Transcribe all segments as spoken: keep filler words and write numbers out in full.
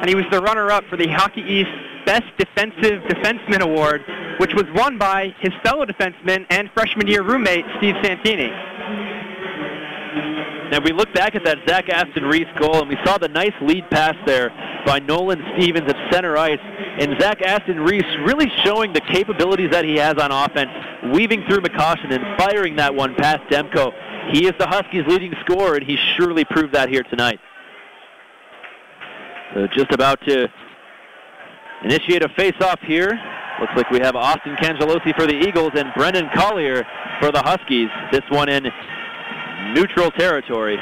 and he was the runner-up for the Hockey East Best Defensive Defenseman Award, which was won by his fellow defenseman and freshman-year roommate, Steve Santini. Now, we look back at that Zach Aston Reese goal, and we saw the nice lead pass there by Nolan Stevens at center ice. And Zach Aston Reese really showing the capabilities that he has on offense, weaving through McCoshen and firing that one past Demko. He is the Huskies' leading scorer, and he surely proved that here tonight. So just about to initiate a face-off here. Looks like we have Austin Cangelosi for the Eagles and Brendan Collier for the Huskies. This one in neutral territory.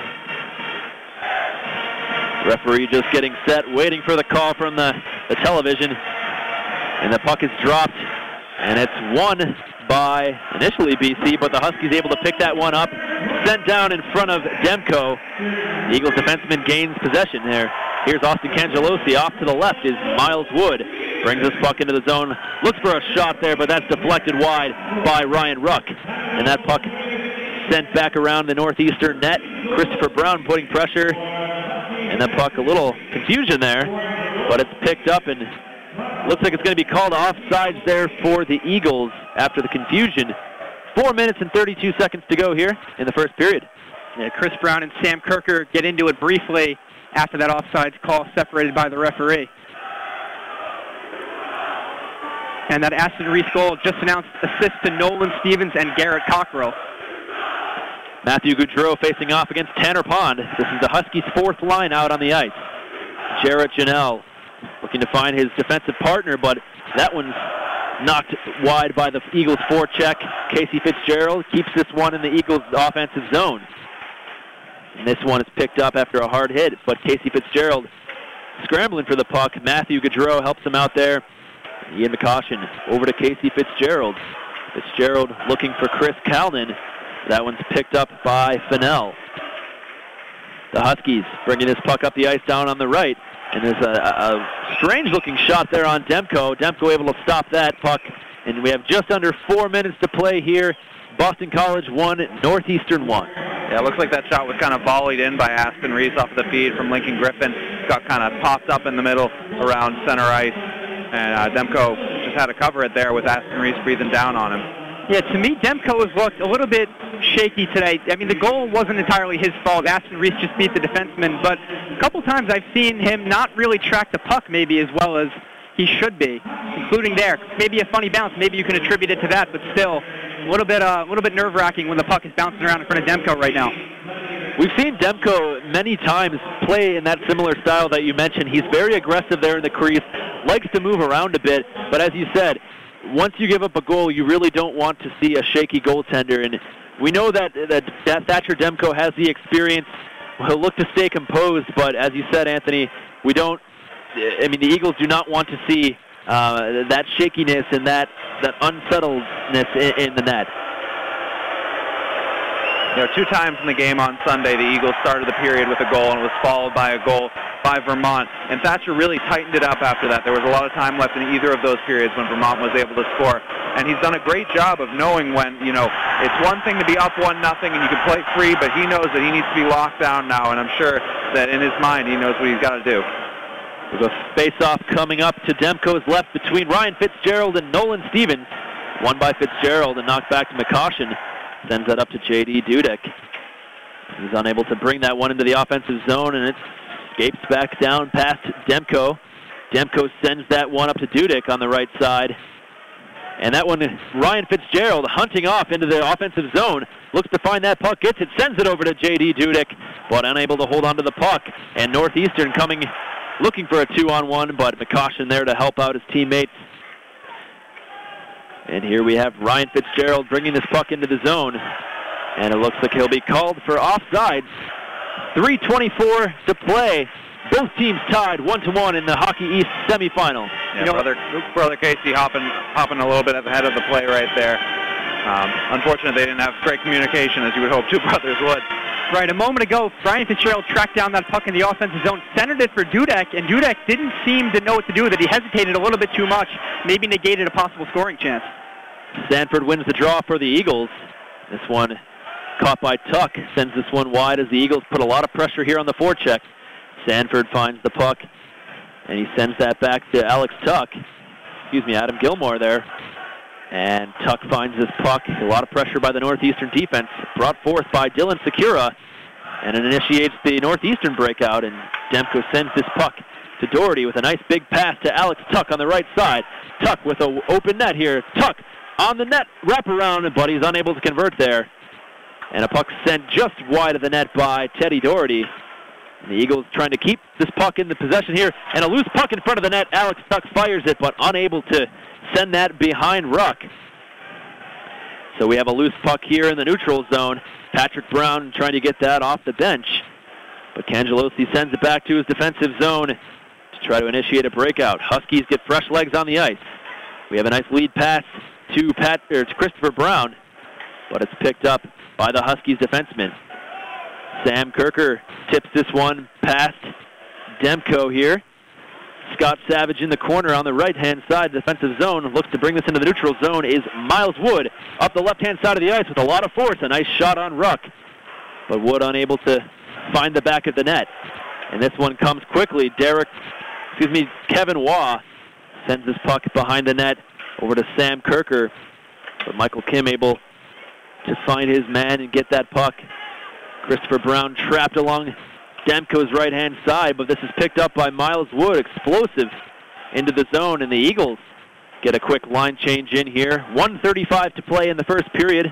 Referee just getting set, waiting for the call from the, the television. And the puck is dropped, and it's won by initially B C, but the Huskies able to pick that one up, sent down in front of Demko. The Eagles defenseman gains possession there. Here's Austin Cangelosi. Off to the left is Miles Wood. Brings this puck into the zone. Looks for a shot there, but that's deflected wide by Ryan Ruck. And that puck sent back around the northeastern net. Christopher Brown putting pressure. And that puck, a little confusion there, but it's picked up and looks like it's going to be called offsides there for the Eagles after the confusion. Four minutes and thirty-two seconds to go here in the first period. Yeah, Chris Brown and Sam Kirker get into it briefly after that offsides call, separated by the referee. And that Aston Reese goal just announced assists to Nolan Stevens and Garrett Cockrell. Matthew Goudreau facing off against Tanner Pond. This is the Huskies' fourth line out on the ice. Jarrett Janelle looking to find his defensive partner, but that one's knocked wide by the Eagles' forecheck. Casey Fitzgerald keeps this one in the Eagles' offensive zone. And this one is picked up after a hard hit, but Casey Fitzgerald scrambling for the puck. Matthew Goudreau helps him out there. Ian McCoshen over to Casey Fitzgerald. Fitzgerald looking for Chris Calnan. That one's picked up by Fennell. The Huskies bringing this puck up the ice down on the right. And there's a, a strange-looking shot there on Demko. Demko able to stop that puck. And we have just under four minutes to play here. Boston College one, Northeastern one. Yeah, it looks like that shot was kind of volleyed in by Aston Reese off of the feed from Lincoln Griffin. Got kind of popped up in the middle around center ice. And uh, Demko just had to cover it there with Aston Reese breathing down on him. Yeah, to me, Demko has looked a little bit shaky today. I mean, the goal wasn't entirely his fault. Aston Reese just beat the defenseman. But a couple times I've seen him not really track the puck maybe as well as he should be, including there. Maybe a funny bounce. Maybe you can attribute it to that, but still a little bit, uh, a little bit nerve-wracking when the puck is bouncing around in front of Demko right now. We've seen Demko many times play in that similar style that you mentioned. He's very aggressive there in the crease, likes to move around a bit, but as you said, once you give up a goal, you really don't want to see a shaky goaltender. And we know that, that, that Thatcher Demko has the experience. He'll look to stay composed, but as you said, Anthony, we don't, I mean, the Eagles do not want to see uh, that shakiness and that, that unsettledness in, in the net. You know, two times in the game on Sunday, the Eagles started the period with a goal and was followed by a goal by Vermont. And Thatcher really tightened it up after that. There was a lot of time left in either of those periods when Vermont was able to score. And he's done a great job of knowing when, you know, it's one thing to be up one nothing and you can play free, but he knows that he needs to be locked down now. And I'm sure that in his mind he knows what he's got to do. There's a face-off coming up to Demko's left between Ryan Fitzgerald and Nolan Stevens. Won by Fitzgerald and knocked back to McCoshen. Sends that up to J D Dudek. He's unable to bring that one into the offensive zone, and it escapes back down past Demko. Demko sends that one up to Dudek on the right side. And that one, Ryan Fitzgerald hunting off into the offensive zone. Looks to find that puck, gets it, sends it over to J D Dudek, but unable to hold on to the puck. And Northeastern coming, looking for a two-on-one, but McCoshen there to help out his teammates. And here we have Ryan Fitzgerald bringing this puck into the zone. And it looks like he'll be called for offsides. three twenty-four to play. Both teams tied one to one in the Hockey East semifinal. Yeah, you know, brother, brother Casey hopping, hopping a little bit ahead of the play right there. Um, unfortunately, they didn't have great communication, as you would hope two brothers would. Right, a moment ago, Ryan Fitzgerald tracked down that puck in the offensive zone, centered it for Dudek, and Dudek didn't seem to know what to do with it. He hesitated a little bit too much, maybe negated a possible scoring chance. Sanford wins the draw for the Eagles. This one caught by Tuck, sends this one wide as the Eagles put a lot of pressure here on the forecheck. Sanford finds the puck And he sends that back to Alex Tuck. Excuse me, Adam Gilmore there. And Tuck finds this puck. A lot of pressure by the Northeastern defense, brought forth by Dylan Secura. And it initiates the Northeastern breakout, and Demko sends this puck to Doherty with a nice big pass to Alex Tuck on the right side. Tuck with an open net here. Tuck on the net, wraparound, but he's unable to convert there. And a puck sent just wide of the net by Teddy Doherty. And the Eagles trying to keep this puck in the possession here, and a loose puck in front of the net. Alex Tuck fires it, but unable to send that behind Ruck. So we have a loose puck here in the neutral zone. Patrick Brown trying to get that off the bench. But Cangelosi sends it back to his defensive zone to try to initiate a breakout. Huskies get fresh legs on the ice. We have a nice lead pass to Pat or to Christopher Brown, but it's picked up by the Huskies defenseman. Sam Kirker tips this one past Demko here. Scott Savage in the corner on the right-hand side defensive zone. Looks to bring this into the neutral zone is Miles Wood up the left-hand side of the ice with a lot of force. A nice shot on Ruck, but Wood unable to find the back of the net. And this one comes quickly. Derek, excuse me, Kevin Waugh sends this puck behind the net over to Sam Kirker. But Michael Kim able to find his man and get that puck. Christopher Brown trapped along Demko's right-hand side, but this is picked up by Miles Wood. Explosive into the zone, and the Eagles get a quick line change in here. one thirty-five to play in the first period.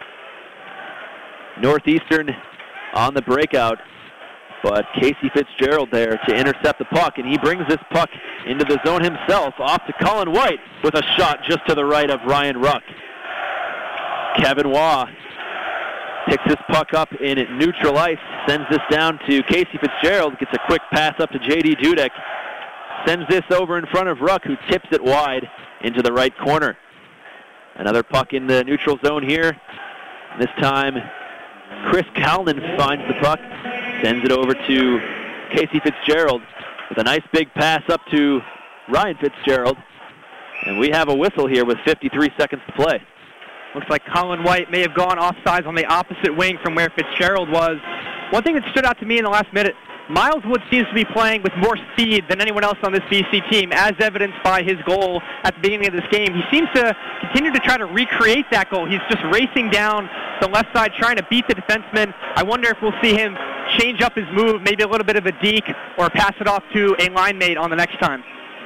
Northeastern on the breakout, but Casey Fitzgerald there to intercept the puck, and he brings this puck into the zone himself, off to Colin White with a shot just to the right of Ryan Ruck. Kevin Waugh picks this puck up in neutral ice, sends this down to Casey Fitzgerald, gets a quick pass up to J D Dudek, sends this over in front of Ruck, who tips it wide into the right corner. Another puck in the neutral zone here. This time, Chris Calnan finds the puck, sends it over to Casey Fitzgerald with a nice big pass up to Ryan Fitzgerald. And we have a whistle here with fifty-three seconds to play. Looks like Colin White may have gone offsides on the opposite wing from where Fitzgerald was. One thing that stood out to me in the last minute, Miles Wood seems to be playing with more speed than anyone else on this B C team, as evidenced by his goal at the beginning of this game. He seems to continue to try to recreate that goal. He's just racing down the left side, trying to beat the defenseman. I wonder if we'll see him change up his move, maybe a little bit of a deke, or pass it off to a line mate on the next time.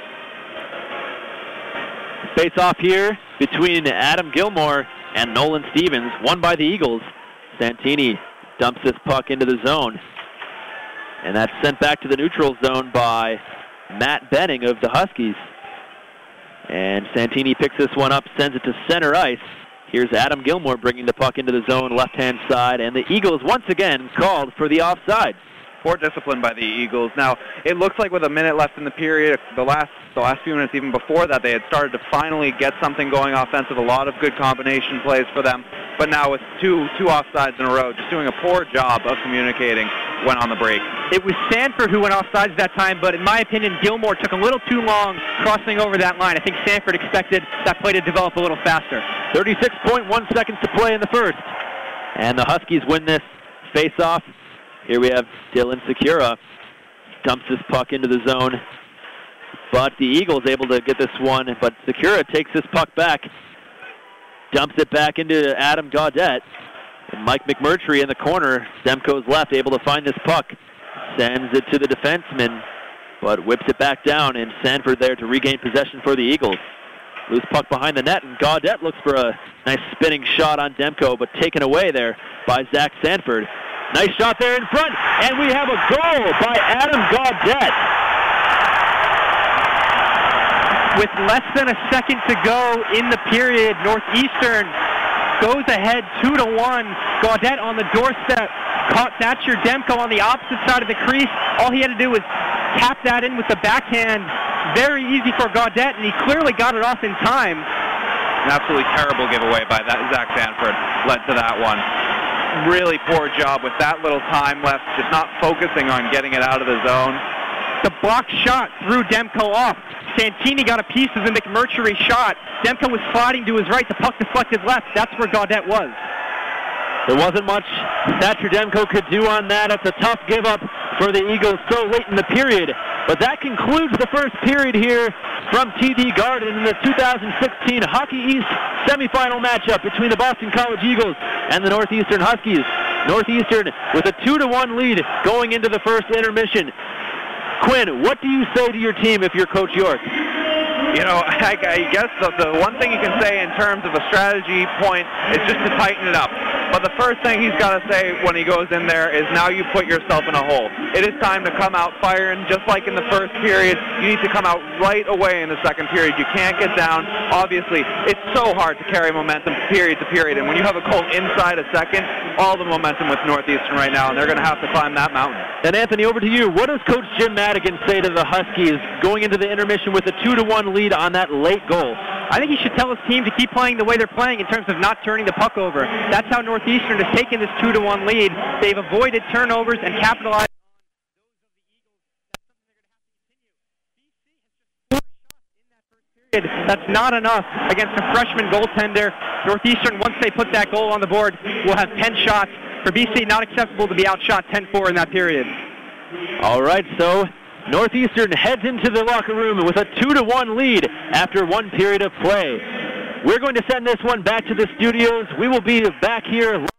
Face off here between Adam Gilmore and Nolan Stevens, won by the Eagles. Santini dumps this puck into the zone, and that's sent back to the neutral zone by Matt Benning of the Huskies. And Santini picks this one up, sends it to center ice. Here's Adam Gilmore bringing the puck into the zone, left-hand side, and the Eagles once again called for the offside. Poor discipline by the Eagles. Now, it looks like with a minute left in the period, the last the last few minutes even before that, they had started to finally get something going offensive, a lot of good combination plays for them. But now with two two offsides in a row, just doing a poor job of communicating when on the break. It was Sanford who went offsides that time, but in my opinion, Gilmore took a little too long crossing over that line. I think Sanford expected that play to develop a little faster. thirty-six point one seconds to play in the first. And the Huskies win this face-off. Here we have Dylan Secura. Dumps this puck into the zone. But the Eagles able to get this one. But Secura takes this puck back. Dumps it back into Adam Gaudette. And Mike McMurtry in the corner. Demko's left, able to find this puck. Sends it to the defenseman, but whips it back down. And Sanford there to regain possession for the Eagles. Loose puck behind the net, and Gaudette looks for a nice spinning shot on Demko, but taken away there by Zach Sanford. Nice shot there in front, and we have a goal by Adam Gaudette. With less than a second to go in the period, Northeastern goes ahead two to one. Gaudette on the doorstep caught Thatcher Demko on the opposite side of the crease. All he had to do was tap that in with the backhand. Very easy for Gaudette, and he clearly got it off in time. An absolutely terrible giveaway by that Zach Sanford led to that one. Really poor job with that little time left, just not focusing on getting it out of the zone. The block shot threw Demko off. Santini got a piece of the McMurtry shot. Demko was sliding to his right. The puck deflected left. That's where Gaudette was. There wasn't much Thatcher Demko could do on that. It's a tough give up for the Eagles so late in the period. But that concludes the first period here from T D Garden in the two thousand sixteen Hockey East semifinal matchup between the Boston College Eagles and the Northeastern Huskies. Northeastern with a two to one lead going into the first intermission. Quinn, what do you say to your team if you're Coach York? You know, I, I guess the, the one thing you can say in terms of a strategy point is just to tighten it up. But the first thing he's got to say when he goes in there is now you put yourself in a hole. It is time to come out firing, just like in the first period. You need to come out right away in the second period. You can't get down. Obviously, it's so hard to carry momentum period to period. And when you have a goal inside a second, all the momentum with Northeastern right now, and they're going to have to climb that mountain. And Anthony, over to you. What does Coach Jim Madigan say to the Huskies going into the intermission with a two to one lead on that late goal? I think he should tell his team to keep playing the way they're playing in terms of not turning the puck over. That's how Northeastern has taken this two to one lead. They've avoided turnovers and capitalized on those of the Eagles. That's not enough against a freshman goaltender. Northeastern, once they put that goal on the board, will have ten shots. For B C, not acceptable to be outshot ten four in that period. All right, so Northeastern heads into the locker room with a two to one lead after one period of play. We're going to send this one back to the studios. We will be back here live.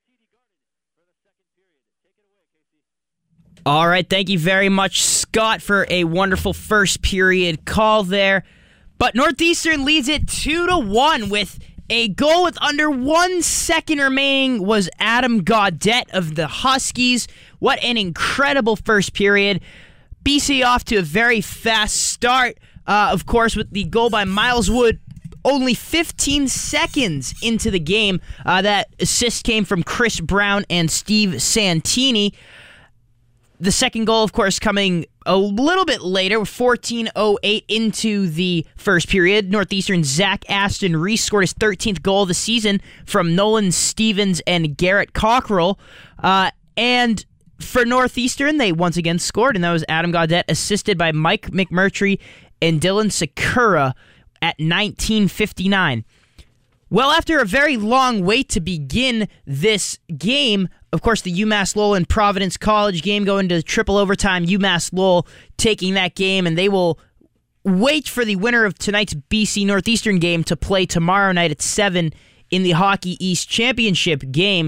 All right, thank you very much, Scott, for a wonderful first period call there. But Northeastern leads it two to one with a goal with under one second remaining. Was Adam Gaudette of the Huskies. What an incredible first period. B C off to a very fast start, uh, of course, with the goal by Miles Wood only fifteen seconds into the game. Uh, that assist came from Chris Brown and Steve Santini. The second goal, of course, coming a little bit later, fourteen oh eight into the first period. Northeastern Zach Aston Reese scored his thirteenth goal of the season from Nolan Stevens and Garrett Cockrell. Uh, and for Northeastern, they once again scored, and that was Adam Gaudette, assisted by Mike McMurtry and Dylan Sakura at nineteen fifty-nine. Well, after a very long wait to begin this game, of course, the UMass Lowell and Providence College game going to triple overtime. UMass Lowell taking that game, and they will wait for the winner of tonight's B C Northeastern game to play tomorrow night at seven in the Hockey East Championship game.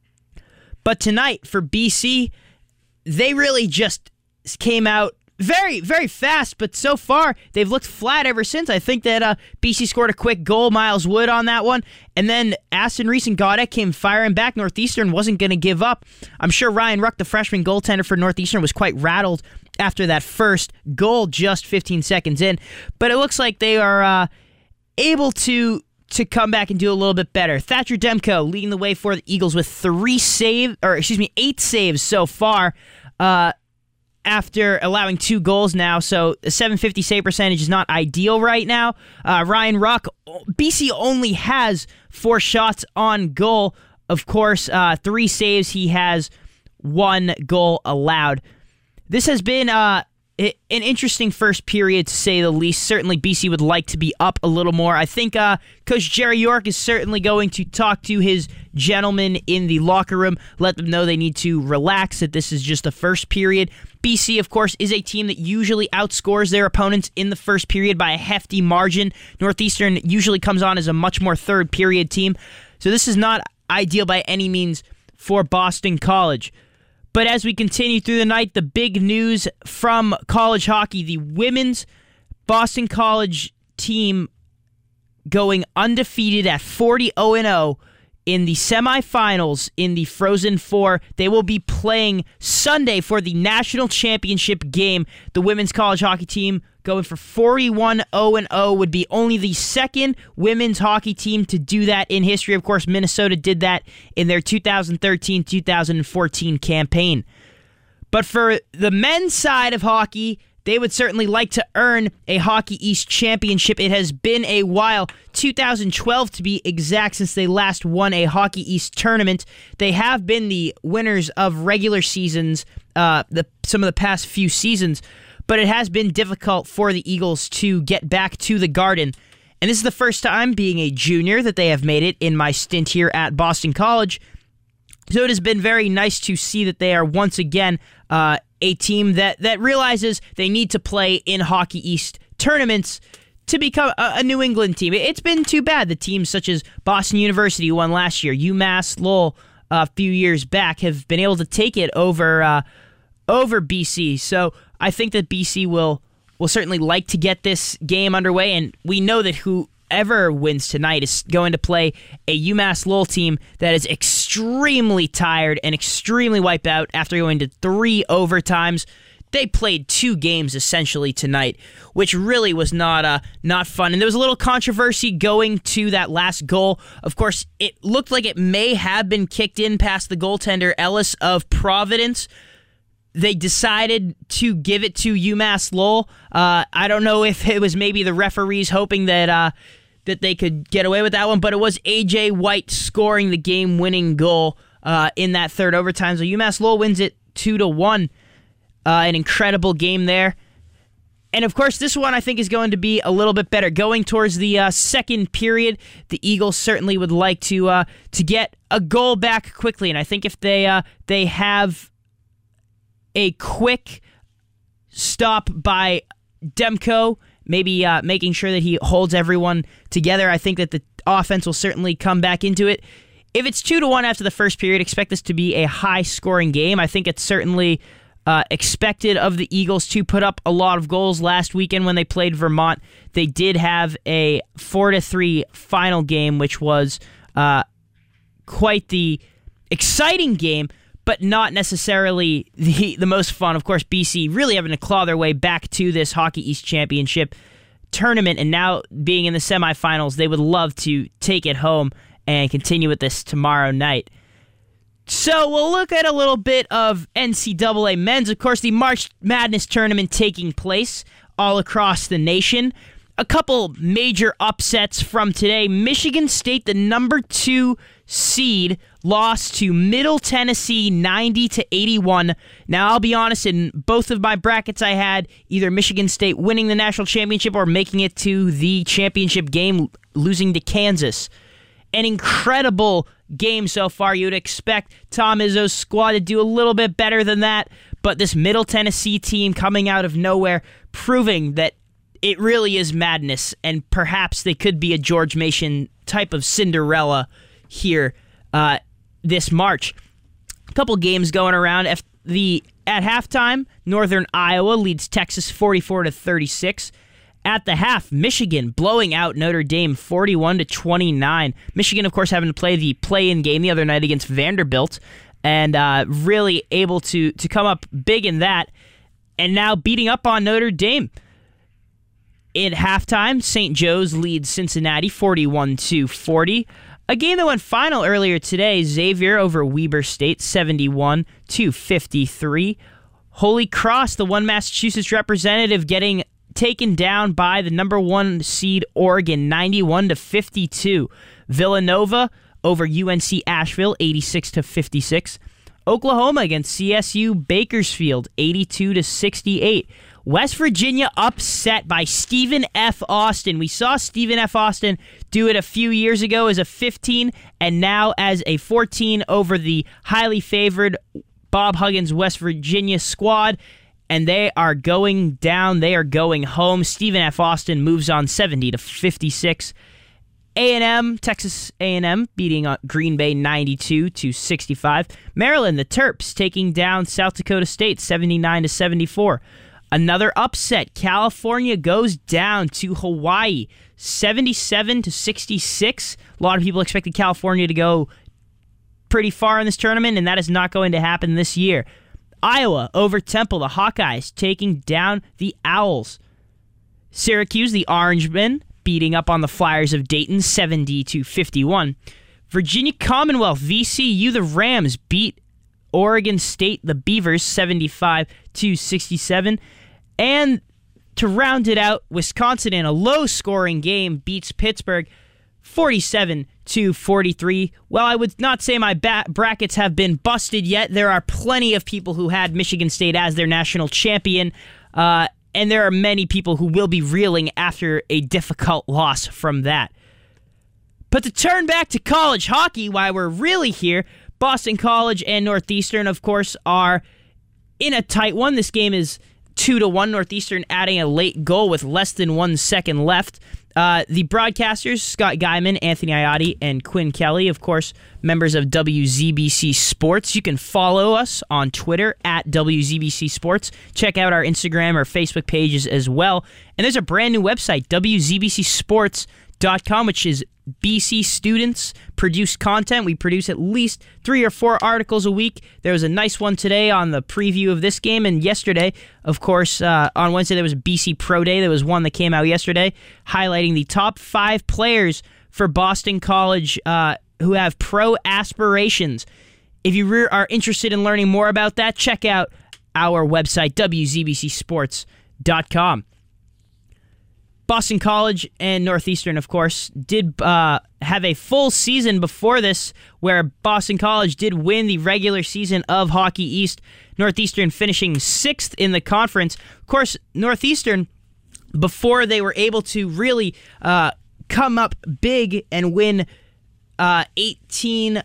But tonight, for B C, they really just came out very, very fast, but so far, they've looked flat ever since. I think that uh, B C scored a quick goal, Miles Wood on that one, and then Aston Reese and Gaudette came firing back. Northeastern wasn't going to give up. I'm sure Ryan Ruck, the freshman goaltender for Northeastern, was quite rattled after that first goal just fifteen seconds in, but it looks like they are uh, able to to come back and do a little bit better. Thatcher Demko leading the way for the Eagles with three save, or excuse me, eight saves so far, uh, after allowing two goals now. So a seven fifty save percentage is not ideal right now. Uh, Ryan Ruck, B C only has four shots on goal. Of course, uh, three saves. He has one goal allowed. This has been uh, an interesting first period, to say the least. Certainly, B C would like to be up a little more. I think uh, Coach Jerry York is certainly going to talk to his gentlemen in the locker room, let them know they need to relax, that this is just the first period. B C, of course, is a team that usually outscores their opponents in the first period by a hefty margin. Northeastern usually comes on as a much more third period team. So this is not ideal by any means for Boston College. But as we continue through the night, the big news from college hockey, the women's Boston College team going undefeated at forty oh and oh in the semifinals in the Frozen Four. They will be playing Sunday for the national championship game. The women's college hockey team going for forty-one oh and oh would be only the second women's hockey team to do that in history. Of course, Minnesota did that in their two thousand thirteen two thousand fourteen campaign. But for the men's side of hockey, they would certainly like to earn a Hockey East championship. It has been a while, two thousand twelve to be exact, since they last won a Hockey East tournament. They have been the winners of regular seasons, uh, the some of the past few seasons, but it has been difficult for the Eagles to get back to the Garden. And this is the first time, being a junior, that they have made it in my stint here at Boston College. So it has been very nice to see that they are once again uh, a team that, that realizes they need to play in Hockey East tournaments to become a, a New England team. It's been too bad. The teams such as Boston University, who won last year, UMass Lowell uh, a few years back, have been able to take it over uh, over B C. So I think that B C will will certainly like to get this game underway, and we know that whoever wins tonight is going to play a UMass Lowell team that is extremely tired and extremely wiped out after going to three overtimes. They played two games essentially tonight, which really was not uh, not fun. And there was a little controversy going to that last goal. Of course, it looked like it may have been kicked in past the goaltender, Ellis of Providence. They decided to give it to UMass Lowell. Uh, I don't know if it was maybe the referees hoping that uh, that they could get away with that one, but it was A J White scoring the game-winning goal uh, in that third overtime. So UMass Lowell wins it two to one. Uh, an incredible game there. And of course, this one I think is going to be a little bit better. Going towards the uh, second period, the Eagles certainly would like to uh, to get a goal back quickly. And I think if they uh, they have a quick stop by Demko, maybe uh, making sure that he holds everyone together, I think that the offense will certainly come back into it. If it's two to one after the first period, expect this to be a high-scoring game. I think it's certainly Uh, expected of the Eagles to put up a lot of goals last weekend when they played Vermont. They did have a four to three final game, which was uh, quite the exciting game, but not necessarily the, the most fun. Of course, B C really having to claw their way back to this Hockey East Championship tournament, and now being in the semifinals, they would love to take it home and continue with this tomorrow night. So we'll look at a little bit of N C double A men's. Of course, the March Madness tournament taking place all across the nation. A couple major upsets from today. Michigan State, the number two seed, lost to Middle Tennessee ninety to eighty-one. Now, I'll be honest, in both of my brackets I had either Michigan State winning the national championship or making it to the championship game, losing to Kansas. An incredible game so far. You would expect Tom Izzo's squad to do a little bit better than that, but this Middle Tennessee team coming out of nowhere, proving that it really is madness, and perhaps they could be a George Mason type of Cinderella here uh, this March. A couple games going around. F- the at halftime, Northern Iowa leads Texas forty-four to thirty-six. At the half, Michigan blowing out Notre Dame forty-one to twenty-nine. Michigan, of course, having to play the play-in game the other night against Vanderbilt, and uh, really able to to come up big in that, and now beating up on Notre Dame. At halftime, Saint Joe's leads Cincinnati forty-one to forty. A game that went final earlier today, Xavier over Weber State seventy-one to fifty-three. Holy Cross, the one Massachusetts representative, getting taken down by the number one seed Oregon, ninety-one to fifty-two. Villanova over U N C Asheville, eighty-six to fifty-six. Oklahoma against C S U Bakersfield, eighty-two to sixty-eight. West Virginia upset by Stephen F. Austin. We saw Stephen F. Austin do it a few years ago as a fifteen, and now as a fourteen over the highly favored Bob Huggins West Virginia squad. And they are going down. They are going home. Stephen F. Austin moves on seventy to fifty-six. A and M, Texas A and M beating Green Bay ninety-two to sixty-five. Maryland, the Terps, taking down South Dakota State seventy-nine to seventy-four. Another upset. California goes down to Hawaii seventy-seven to sixty-six. A lot of people expected California to go pretty far in this tournament, and that is not going to happen this year. Iowa over Temple, the Hawkeyes taking down the Owls. Syracuse, the Orangemen, beating up on the Flyers of Dayton seventy to fifty-one. Virginia Commonwealth, V C U, the Rams beat Oregon State, the Beavers, seventy-five to sixty-seven. And to round it out, Wisconsin, in a low-scoring game, beats Pittsburgh forty-seven to forty-three. Well, I would not say my ba- brackets have been busted yet. There are plenty of people who had Michigan State as their national champion, uh, and there are many people who will be reeling after a difficult loss from that. But to turn back to college hockey, why we're really here, Boston College and Northeastern, of course, are in a tight one. This game is two to one. Northeastern adding a late goal with less than one second left. Uh, the broadcasters, Scott Guyman, Anthony Iotti, and Quinn Kelly, of course, members of W Z B C Sports. You can follow us on Twitter at W Z B C Sports. Check out our Instagram or Facebook pages as well. And there's a brand new website, W Z B C sports dot com, which is B C students produced content. We produce at least three or four articles a week. There was a nice one today on the preview of this game, and yesterday, of course, uh, on Wednesday there was B C Pro Day. There was one that came out yesterday highlighting the top five players for Boston College uh, who have pro aspirations. If you re- are interested in learning more about that, check out our website, W Z B C sports dot com. Boston College and Northeastern, of course, did uh, have a full season before this where Boston College did win the regular season of Hockey East, Northeastern finishing sixth in the conference. Of course, Northeastern, before they were able to really uh, come up big and win uh, eighteen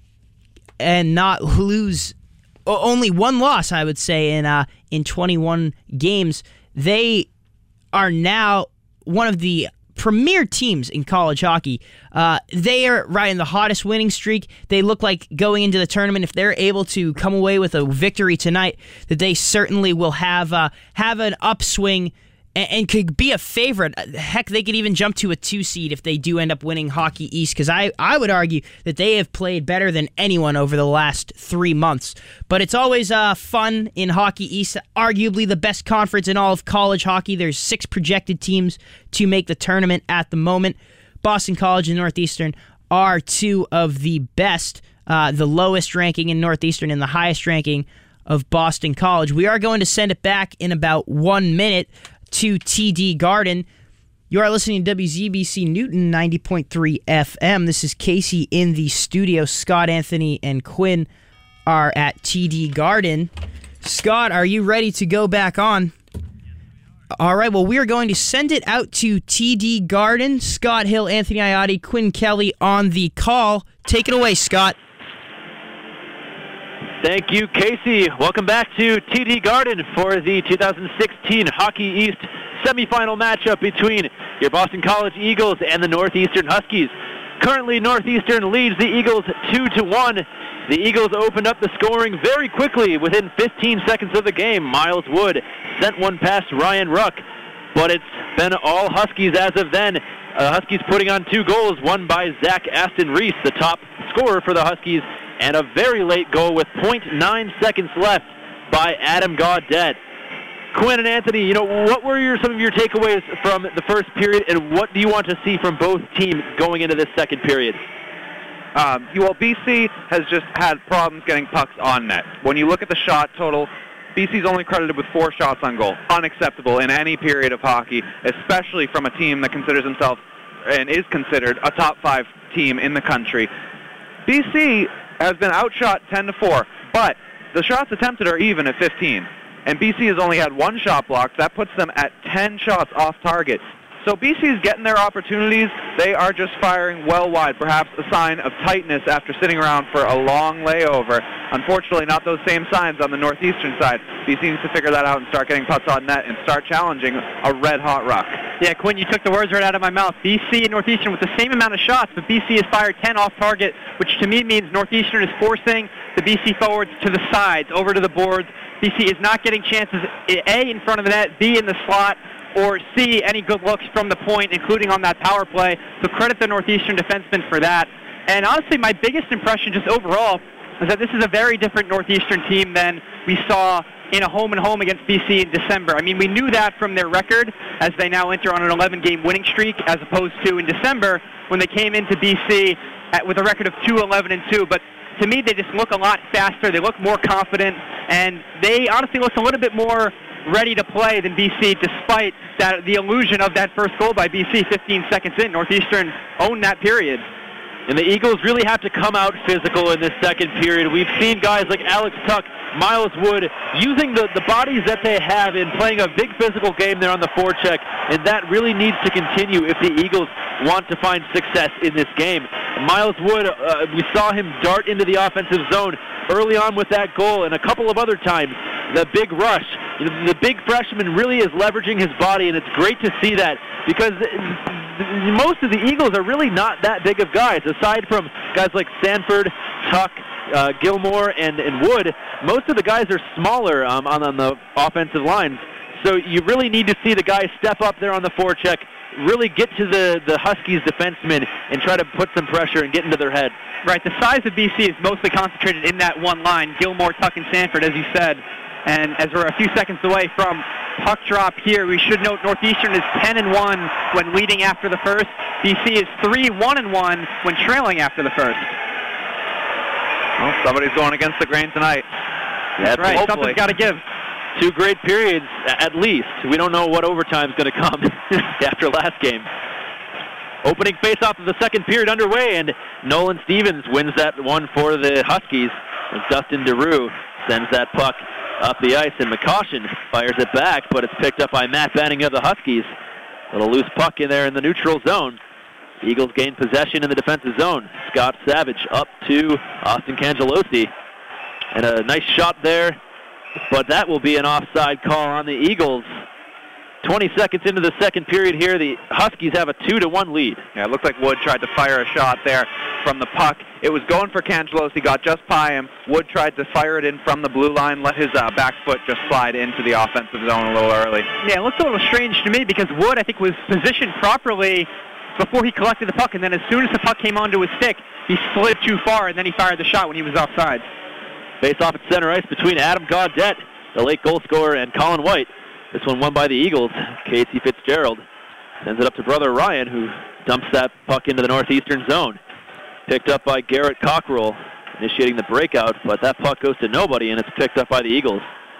and not lose only one loss, I would say, in uh, in twenty-one games, they are now one of the premier teams in college hockey. Uh, they are riding the hottest winning streak. They look like going into the tournament, if they're able to come away with a victory tonight, that they certainly will have uh, have an upswing and, and could be a favorite. Heck, they could even jump to a two seed if they do end up winning Hockey East, because I, I would argue that they have played better than anyone over the last three months. But it's always uh, fun in Hockey East, arguably the best conference in all of college hockey. There's six projected teams to make the tournament at the moment. Boston College and Northeastern are two of the best, uh, the lowest ranking in Northeastern and the highest ranking of Boston College. We are going to send it back in about one minute to T D Garden. You are listening to W Z B C Newton ninety point three F M. This is Casey in the studio. Scott, Anthony, and Quinn are at T D Garden. Scott, are you ready to go back on? All right, well, we are going to send it out to T D Garden. Scott Hill, Anthony Iotti, Quinn Kelly on the call. Take it away, Scott. Thank you, Casey. Welcome back to T D Garden for the two thousand sixteen Hockey East semifinal matchup between your Boston College Eagles and the Northeastern Huskies. Currently, Northeastern leads the Eagles two to one. The Eagles opened up the scoring very quickly within fifteen seconds of the game. Miles Wood sent one past Ryan Ruck, but it's been all Huskies as of then. Uh, Huskies putting on two goals, one by Zach Aston Reese, the top scorer for the Huskies, and a very late goal with point nine seconds left by Adam Gaudet. Quinn and Anthony, you know, what were your, some of your takeaways from the first period, and what do you want to see from both teams going into this second period? Um, well, B C has just had problems getting pucks on net. When you look at the shot total, B C's only credited with four shots on goal. Unacceptable in any period of hockey, especially from a team that considers himself and is considered a top five team in the country. B C has been outshot ten to four, but the shots attempted are even at fifteen. And B C has only had one shot block. That puts them at ten shots off target. So B C is getting their opportunities. They are just firing well wide, perhaps a sign of tightness after sitting around for a long layover. Unfortunately, not those same signs on the Northeastern side. B C needs to figure that out and start getting putts on net and start challenging a red-hot Ruck. Yeah, Quinn, you took the words right out of my mouth. B C and Northeastern with the same amount of shots, but B C has fired ten off target, which to me means Northeastern is forcing the B C forwards to the sides, over to the boards. B C is not getting chances, A, in front of the net, B, in the slot, or C, any good looks from the point, including on that power play. So credit the Northeastern defensemen for that. And honestly, my biggest impression just overall is that this is a very different Northeastern team than we saw in a home-and-home against B C in December. I mean, we knew that from their record, as they now enter on an eleven-game winning streak, as opposed to in December when they came into B C at, with a record of two eleven and two. But to me, they just look a lot faster. They look more confident, and they honestly look a little bit more ready to play than B C, despite that the illusion of that first goal by B C fifteen seconds in. Northeastern owned that period. And the Eagles really have to come out physical in this second period. We've seen guys like Alex Tuck, Miles Wood, using the, the bodies that they have in playing a big physical game there on the forecheck, and that really needs to continue if the Eagles want to find success in this game. Miles Wood, uh, we saw him dart into the offensive zone early on with that goal, and a couple of other times the big rush. You know, the big freshman really is leveraging his body, and it's great to see that because most of the Eagles are really not that big of guys. Aside from guys like Sanford, Tuck, uh, Gilmore, and, and Wood, most of the guys are smaller um, on, on the offensive lines. So you really need to see the guys step up there on the forecheck, really get to the, the Huskies defensemen and try to put some pressure and get into their head. Right, the size of B C is mostly concentrated in that one line, Gilmore, Tuck, and Sanford, as you said. And as we're a few seconds away from puck drop here, we should note Northeastern is ten and one when leading after the first. B C is three one and one when trailing after the first. Well, somebody's going against the grain tonight. That's right, hopefully. Something's got to give. Two great periods, at least. We don't know what overtime's going to come after last game. Opening face-off of the second period underway, and Nolan Stevens wins that one for the Huskies. And Dustin DeRue sends that puck up the ice, and McCaution fires it back, but it's picked up by Matt Benning of the Huskies. Little loose puck in there in the neutral zone. The Eagles gain possession in the defensive zone. Scott Savage up to Austin Cangelosi. And a nice shot there, but that will be an offside call on the Eagles. twenty seconds into the second period here, the Huskies have a two to one lead. Yeah, it looked like Wood tried to fire a shot there from the puck. It was going for Cangelosi, got just by him. Wood tried to fire it in from the blue line, let his uh, back foot just slide into the offensive zone a little early. Yeah, it looked a little strange to me because Wood, I think, was positioned properly before he collected the puck, and then as soon as the puck came onto his stick, he slid too far, and then he fired the shot when he was offside. Face off at center ice between Adam Gaudette, the late goal scorer, and Colin White. This one won by the Eagles. Casey Fitzgerald sends it up to brother Ryan, who dumps that puck into the Northeastern zone. Picked up by Garrett Cockrell, initiating the breakout, but that puck goes to nobody, and it's picked up by the Eagles.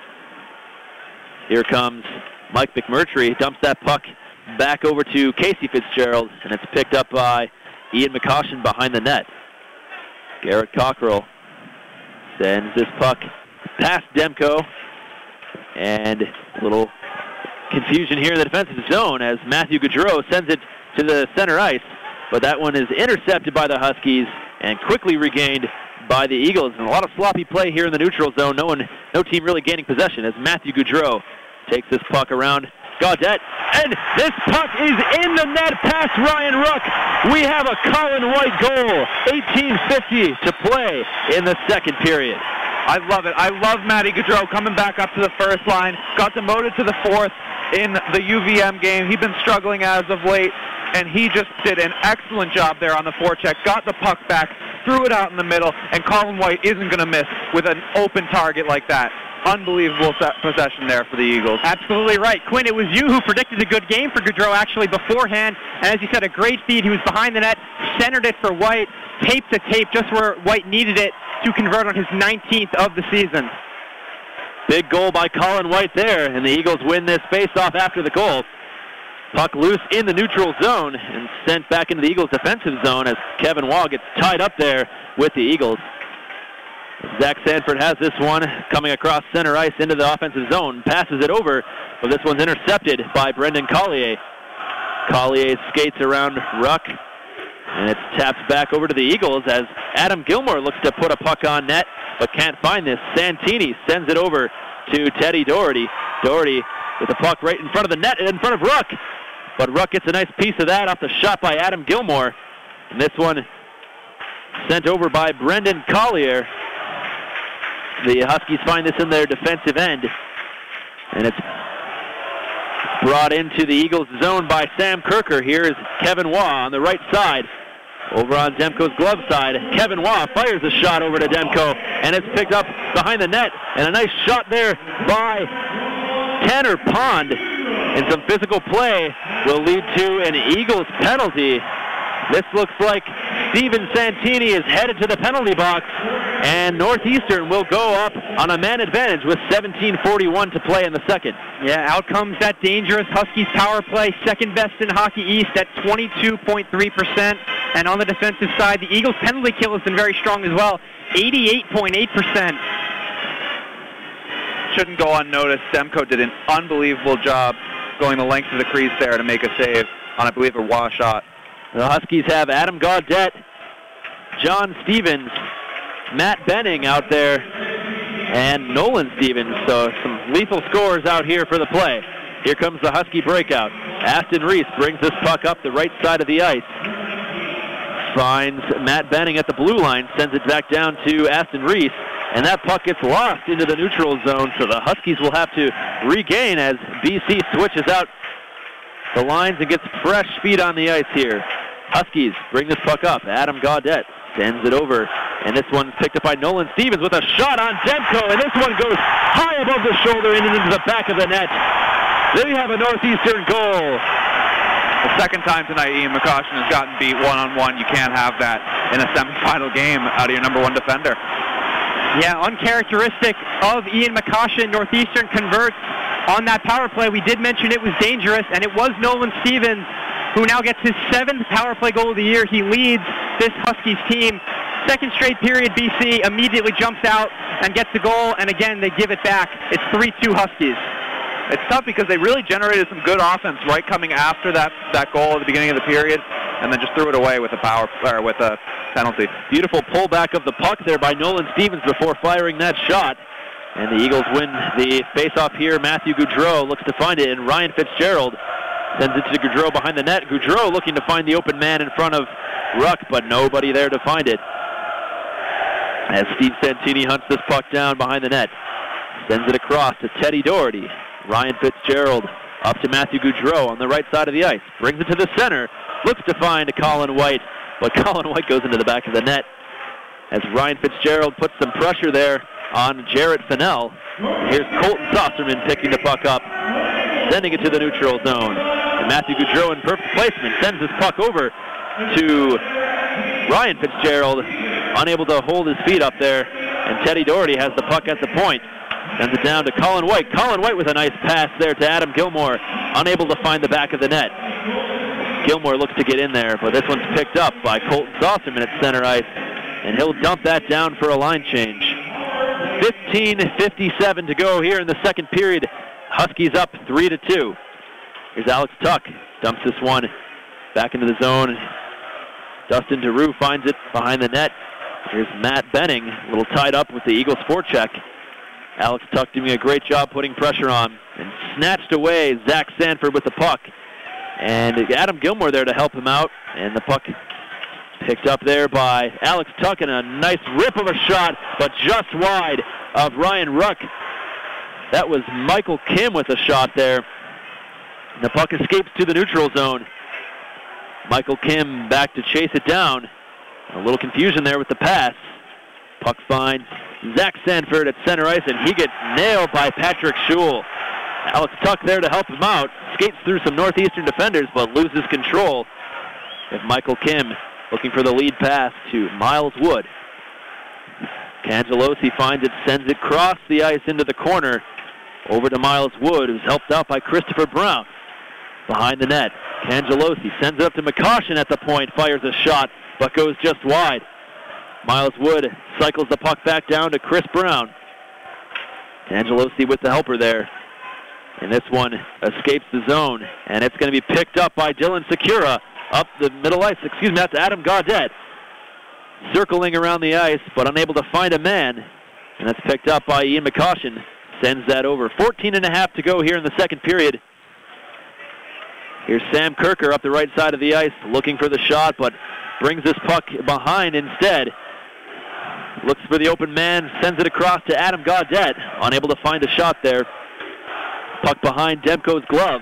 Here comes Mike McMurtry, dumps that puck back over to Casey Fitzgerald, and it's picked up by Ian McCaution behind the net. Garrett Cockrell sends this puck past Demko, and a little confusion here in the defensive zone as Matthew Gaudreau sends it to the center ice, but that one is intercepted by the Huskies and quickly regained by the Eagles. And a lot of sloppy play here in the neutral zone. No one, no team really gaining possession as Matthew Gaudreau takes this puck around Gaudette, and this puck is in the net past Ryan Rook. We have a Colin White goal. eighteen fifty to play in the second period. I love it. I love Matty Gaudreau coming back up to the first line. Got demoted to the fourth in the U V M game. He's been struggling as of late, and he just did an excellent job there on the forecheck. Got the puck back, threw it out in the middle, and Colin White isn't going to miss with an open target like that. Unbelievable possession there for the Eagles. Absolutely right. Quinn, it was you who predicted a good game for Gaudreau actually beforehand. And as you said, a great feed. He was behind the net, centered it for White, tape to tape just where White needed it to convert on his nineteenth of the season. Big goal by Colin White there, and the Eagles win this face-off after the goal. Puck loose in the neutral zone and sent back into the Eagles' defensive zone as Kevin Waugh gets tied up there with the Eagles. Zach Sanford has this one coming across center ice into the offensive zone, passes it over, but this one's intercepted by Brendan Collier. Collier skates around Ruck, and it's tapped back over to the Eagles as Adam Gilmore looks to put a puck on net, but can't find this. Santini sends it over to Teddy Doherty. Doherty with the puck right in front of the net and in front of Ruck, but Ruck gets a nice piece of that off the shot by Adam Gilmore, and this one sent over by Brendan Collier. The Huskies find this in their defensive end, and it's brought into the Eagles' zone by Sam Kirker. Here is Kevin Waugh on the right side. Over on Demko's glove side, Kevin Waugh fires a shot over to Demko, and it's picked up behind the net, and a nice shot there by Tanner Pond. And some physical play will lead to an Eagles penalty. This looks like Steven Santini is headed to the penalty box, and Northeastern will go up on a man advantage with seventeen forty-one to play in the second. Yeah, out comes that dangerous Huskies power play, second best in Hockey East at twenty-two point three percent. And on the defensive side, the Eagles' penalty kill has been very strong as well, eighty-eight point eight percent. Shouldn't go unnoticed. Demko did an unbelievable job going the length of the crease there to make a save on, I believe, a Waugh shot. The Huskies have Adam Gaudette, John Stevens, Matt Benning out there and Nolan Stevens. So some lethal scores out here for the play. Here comes the Husky breakout. Aston Reese brings this puck up the right side of the ice. Finds Matt Benning at the blue line, sends it back down to Aston Reese, and that puck gets lost into the neutral zone, so the Huskies will have to regain as B C switches out the lines and gets fresh speed on the ice here. Huskies bring this puck up. Adam Gaudette sends it over, and this one's picked up by Nolan Stevens with a shot on Demko, and this one goes high above the shoulder and into the back of the net. There you have a Northeastern goal. The second time tonight, Ian McCoshen has gotten beat one-on-one. You can't have that in a semifinal game out of your number one defender. Yeah, uncharacteristic of Ian McCoshen. Northeastern converts on that power play. We did mention it was dangerous, and it was Nolan Stevens who now gets his seventh power play goal of the year. He leads this Huskies team. Second straight period, B C immediately jumps out and gets the goal, and again, they give it back. It's three two Huskies. It's tough because they really generated some good offense right coming after that, that goal at the beginning of the period, and then just threw it away with a power or with a penalty. Beautiful pullback of the puck there by Nolan Stevens before firing that shot. And the Eagles win the faceoff here. Matthew Goudreau looks to find it, and Ryan Fitzgerald sends it to Goudreau behind the net. Goudreau looking to find the open man in front of Ruck, but nobody there to find it. As Steve Santini hunts this puck down behind the net. Sends it across to Teddy Doherty. Ryan Fitzgerald up to Matthew Goudreau on the right side of the ice. Brings it to the center. Looks to find Colin White, but Colin White goes into the back of the net as Ryan Fitzgerald puts some pressure there on Jarrett Fennell. Here's Colton Saucerman picking the puck up, sending it to the neutral zone. And Matthew Goudreau in perfect placement sends this puck over to Ryan Fitzgerald, unable to hold his feet up there, and Teddy Doherty has the puck at the point. Sends it down to Colin White. Colin White with a nice pass there to Adam Gilmore, unable to find the back of the net. Gilmore looks to get in there, but this one's picked up by Colton Saucerman at center ice, and he'll dump that down for a line change. fifteen fifty-seven to go here in the second period. Huskies up three to two. Here's Alex Tuck, dumps this one back into the zone. Dustin DeRue finds it behind the net. Here's Matt Benning, a little tied up with the Eagles forecheck. Alex Tuck doing a great job putting pressure on, and snatched away Zach Sanford with the puck. And Adam Gilmore there to help him out, and the puck picked up there by Alex Tuck, and a nice rip of a shot, but just wide of Ryan Ruck. That was Michael Kim with a shot there. And the puck escapes to the neutral zone. Michael Kim back to chase it down. A little confusion there with the pass. Puck finds Zach Sanford at center ice, and he gets nailed by Patrick Schul. Alex Tuck there to help him out. Skates through some Northeastern defenders, but loses control. With Michael Kim looking for the lead pass to Miles Wood. Cangelosi finds it, sends it across the ice into the corner. Over to Miles Wood, who's helped out by Christopher Brown. Behind the net, Cangelosi sends it up to McCoshen at the point, fires a shot, but goes just wide. Miles Wood cycles the puck back down to Chris Brown. Cangelosi with the helper there. And this one escapes the zone, and it's going to be picked up by Dylan Secura up the middle ice. Excuse me, that's Adam Gaudette. Circling around the ice, but unable to find a man. And that's picked up by Ian McCoshen. Sends that over. fourteen and a half to go here in the second period. Here's Sam Kirker up the right side of the ice, looking for the shot, but brings this puck behind instead. Looks for the open man, sends it across to Adam Gaudette. Unable to find a shot there. Puck behind Demko's glove.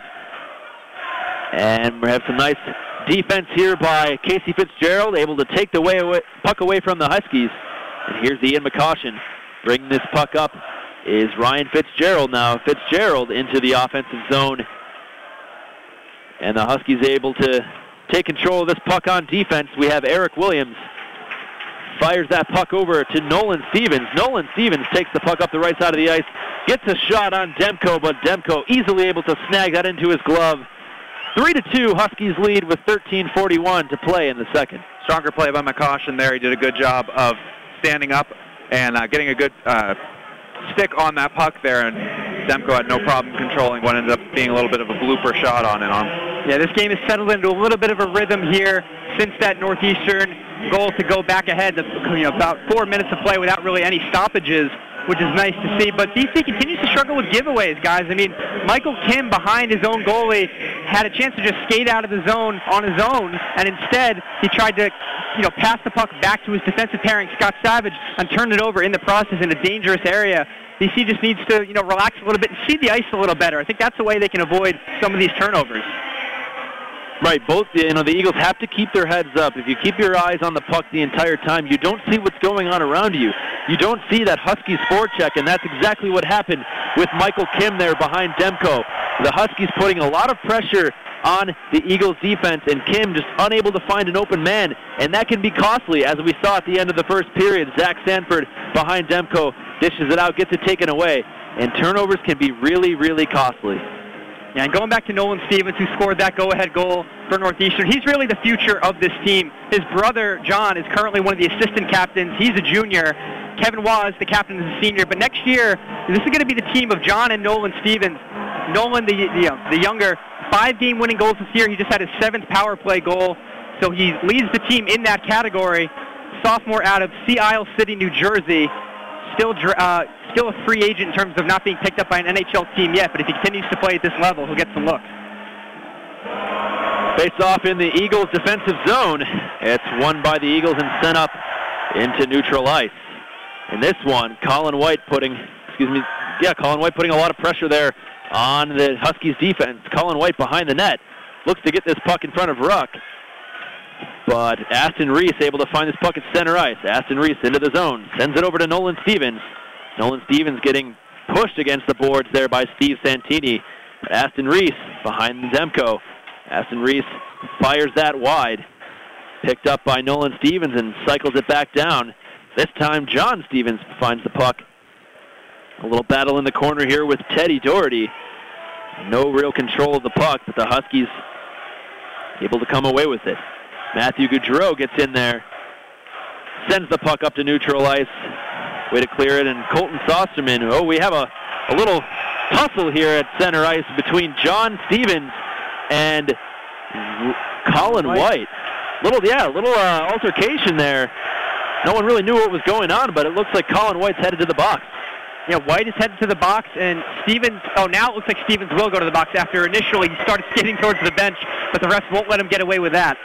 And we have some nice defense here by Casey Fitzgerald, able to take the way away, puck away from the Huskies. And here's Ian McCoshen. Bringing this puck up is Ryan Fitzgerald now. Fitzgerald into the offensive zone. And the Huskies able to take control of this puck on defense. We have Eric Williams. Fires that puck over to Nolan Stevens. Nolan Stevens takes the puck up the right side of the ice. Gets a shot on Demko, but Demko easily able to snag that into his glove. Three to two, Huskies lead with thirteen forty-one to play in the second. Stronger play by McCoshen there. He did a good job of standing up and uh, getting a good uh, stick on that puck there, and Demko had no problem controlling what ended up being a little bit of a blooper shot on and on. Yeah, this game has settled into a little bit of a rhythm here since that Northeastern goal to go back ahead. You know, about four minutes of play without really any stoppages. which is nice to see. But B C continues to struggle with giveaways, guys. I mean, Michael Kim behind his own goalie had a chance to just skate out of the zone on his own, and instead he tried to, you know, pass the puck back to his defensive pairing, Scott Savage, and turned it over in the process in a dangerous area. B C just needs to, you know, relax a little bit and see the ice a little better. I think that's the way they can avoid some of these turnovers. Right, both, you know, the Eagles have to keep their heads up. If you keep your eyes on the puck the entire time, you don't see what's going on around you. You don't see that Huskies forecheck, and that's exactly what happened with Michael Kim there behind Demko. The Huskies putting a lot of pressure on the Eagles defense, and Kim just unable to find an open man, and that can be costly, as we saw at the end of the first period. Zach Sanford behind Demko dishes it out, gets it taken away, and turnovers can be really, really costly. Yeah, and going back to Nolan Stevens, who scored that go-ahead goal for Northeastern, he's really the future of this team. His brother, John, is currently one of the assistant captains. He's a junior. Kevin Waugh is the captain as a senior. But next year, this is going to be the team of John and Nolan Stevens. Nolan, the, the, the younger, five-game winning goals this year. He just had his seventh power play goal, so he leads the team in that category. Sophomore out of Sea Isle City, New Jersey. Still, uh, still a free agent in terms of not being picked up by an N H L team yet, but if he continues to play at this level, he'll get some looks. Face off in the Eagles' defensive zone. It's won by the Eagles and sent up into neutral ice. In this one, Colin White putting, excuse me, yeah, Colin White putting a lot of pressure there on the Huskies' defense. Colin White behind the net, looks to get this puck in front of Ruck. But Aston Reese able to find this puck at center ice. Aston Reese into the zone, sends it over to Nolan Stevens. Nolan Stevens getting pushed against the boards there by Steve Santini. But Aston Reese behind Demko. Aston Reese fires that wide. Picked up by Nolan Stevens and cycles it back down. This time John Stevens finds the puck. A little battle in the corner here with Teddy Doherty. No real control of the puck, but the Huskies able to come away with it. Matthew Goudreau gets in there, sends the puck up to neutral ice. Way to clear it, and Colton Sosterman. Oh, we have a, a little tussle here at center ice between John Stevens and Colin White. White. Little, yeah, little uh, altercation there. No one really knew what was going on, but it looks like Colin White's headed to the box. Yeah, White is headed to the box, and Stevens, oh, now it looks like Stevens will go to the box after initially he started skidding towards the bench, but the refs won't let him get away with that.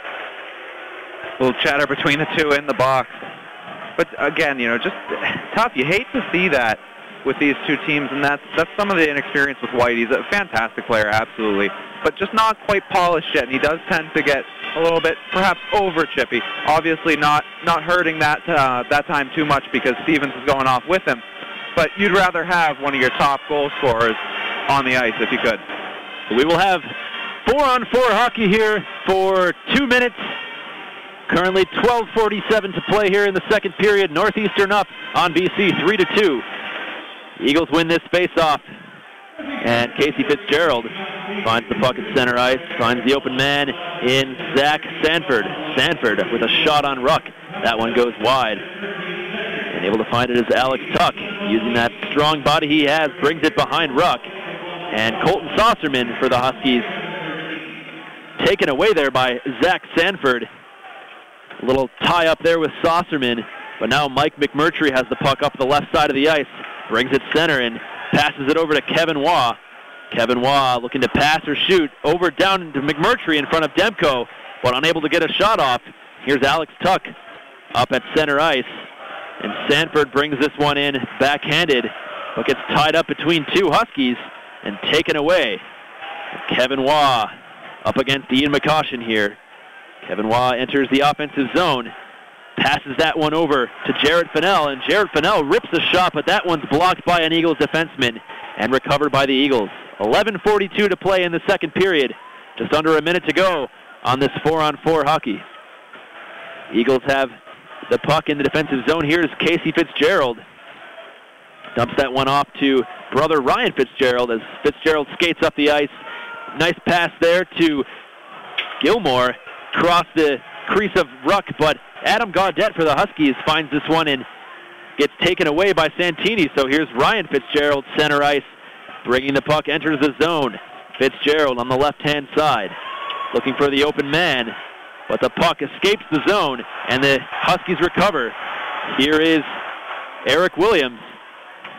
A little chatter between the two in the box. But again, you know, just tough. You hate to see that with these two teams, and that's that's some of the inexperience with White. He's a fantastic player, absolutely, but just not quite polished yet, and he does tend to get a little bit, perhaps, over chippy. Obviously not not hurting that uh, that time too much because Stevens is going off with him, but you'd rather have one of your top goal scorers on the ice if you could. We will have four-on-four hockey here for two minutes. Currently twelve forty-seven to play here in the second period. Northeastern up on B C three to two. Eagles win this face-off. And Casey Fitzgerald finds the puck at center ice, finds the open man in Zach Sanford. Sanford with a shot on Ruck. That one goes wide. And able to find it is Alex Tuck. Using that strong body he has, brings it behind Ruck. And Colton Saucerman for the Huskies. Taken away there by Zach Sanford. A little tie up there with Saucerman, but now Mike McMurtry has the puck up the left side of the ice, brings it center and passes it over to Kevin Waugh. Kevin Waugh looking to pass or shoot over down to McMurtry in front of Demko, but unable to get a shot off. Here's Alex Tuck up at center ice, and Sanford brings this one in backhanded, but gets tied up between two Huskies and taken away. Kevin Waugh up against Ian McCoshen here. Kevin Waugh enters the offensive zone, passes that one over to Jared Fennell, and Jared Fennell rips the shot, but that one's blocked by an Eagles defenseman and recovered by the Eagles. eleven forty-two to play in the second period. Just under a minute to go on this four-on-four hockey. Eagles have the puck in the defensive zone. Here's Casey Fitzgerald. Dumps that one off to brother Ryan Fitzgerald as Fitzgerald skates up the ice. Nice pass there to Gilmore. Cross the crease of Ruck, but Adam Gaudette for the Huskies finds this one and gets taken away by Santini. So here's Ryan Fitzgerald, center ice, bringing the puck, enters the zone. Fitzgerald on the left-hand side, looking for the open man, but the puck escapes the zone, and the Huskies recover. Here is Eric Williams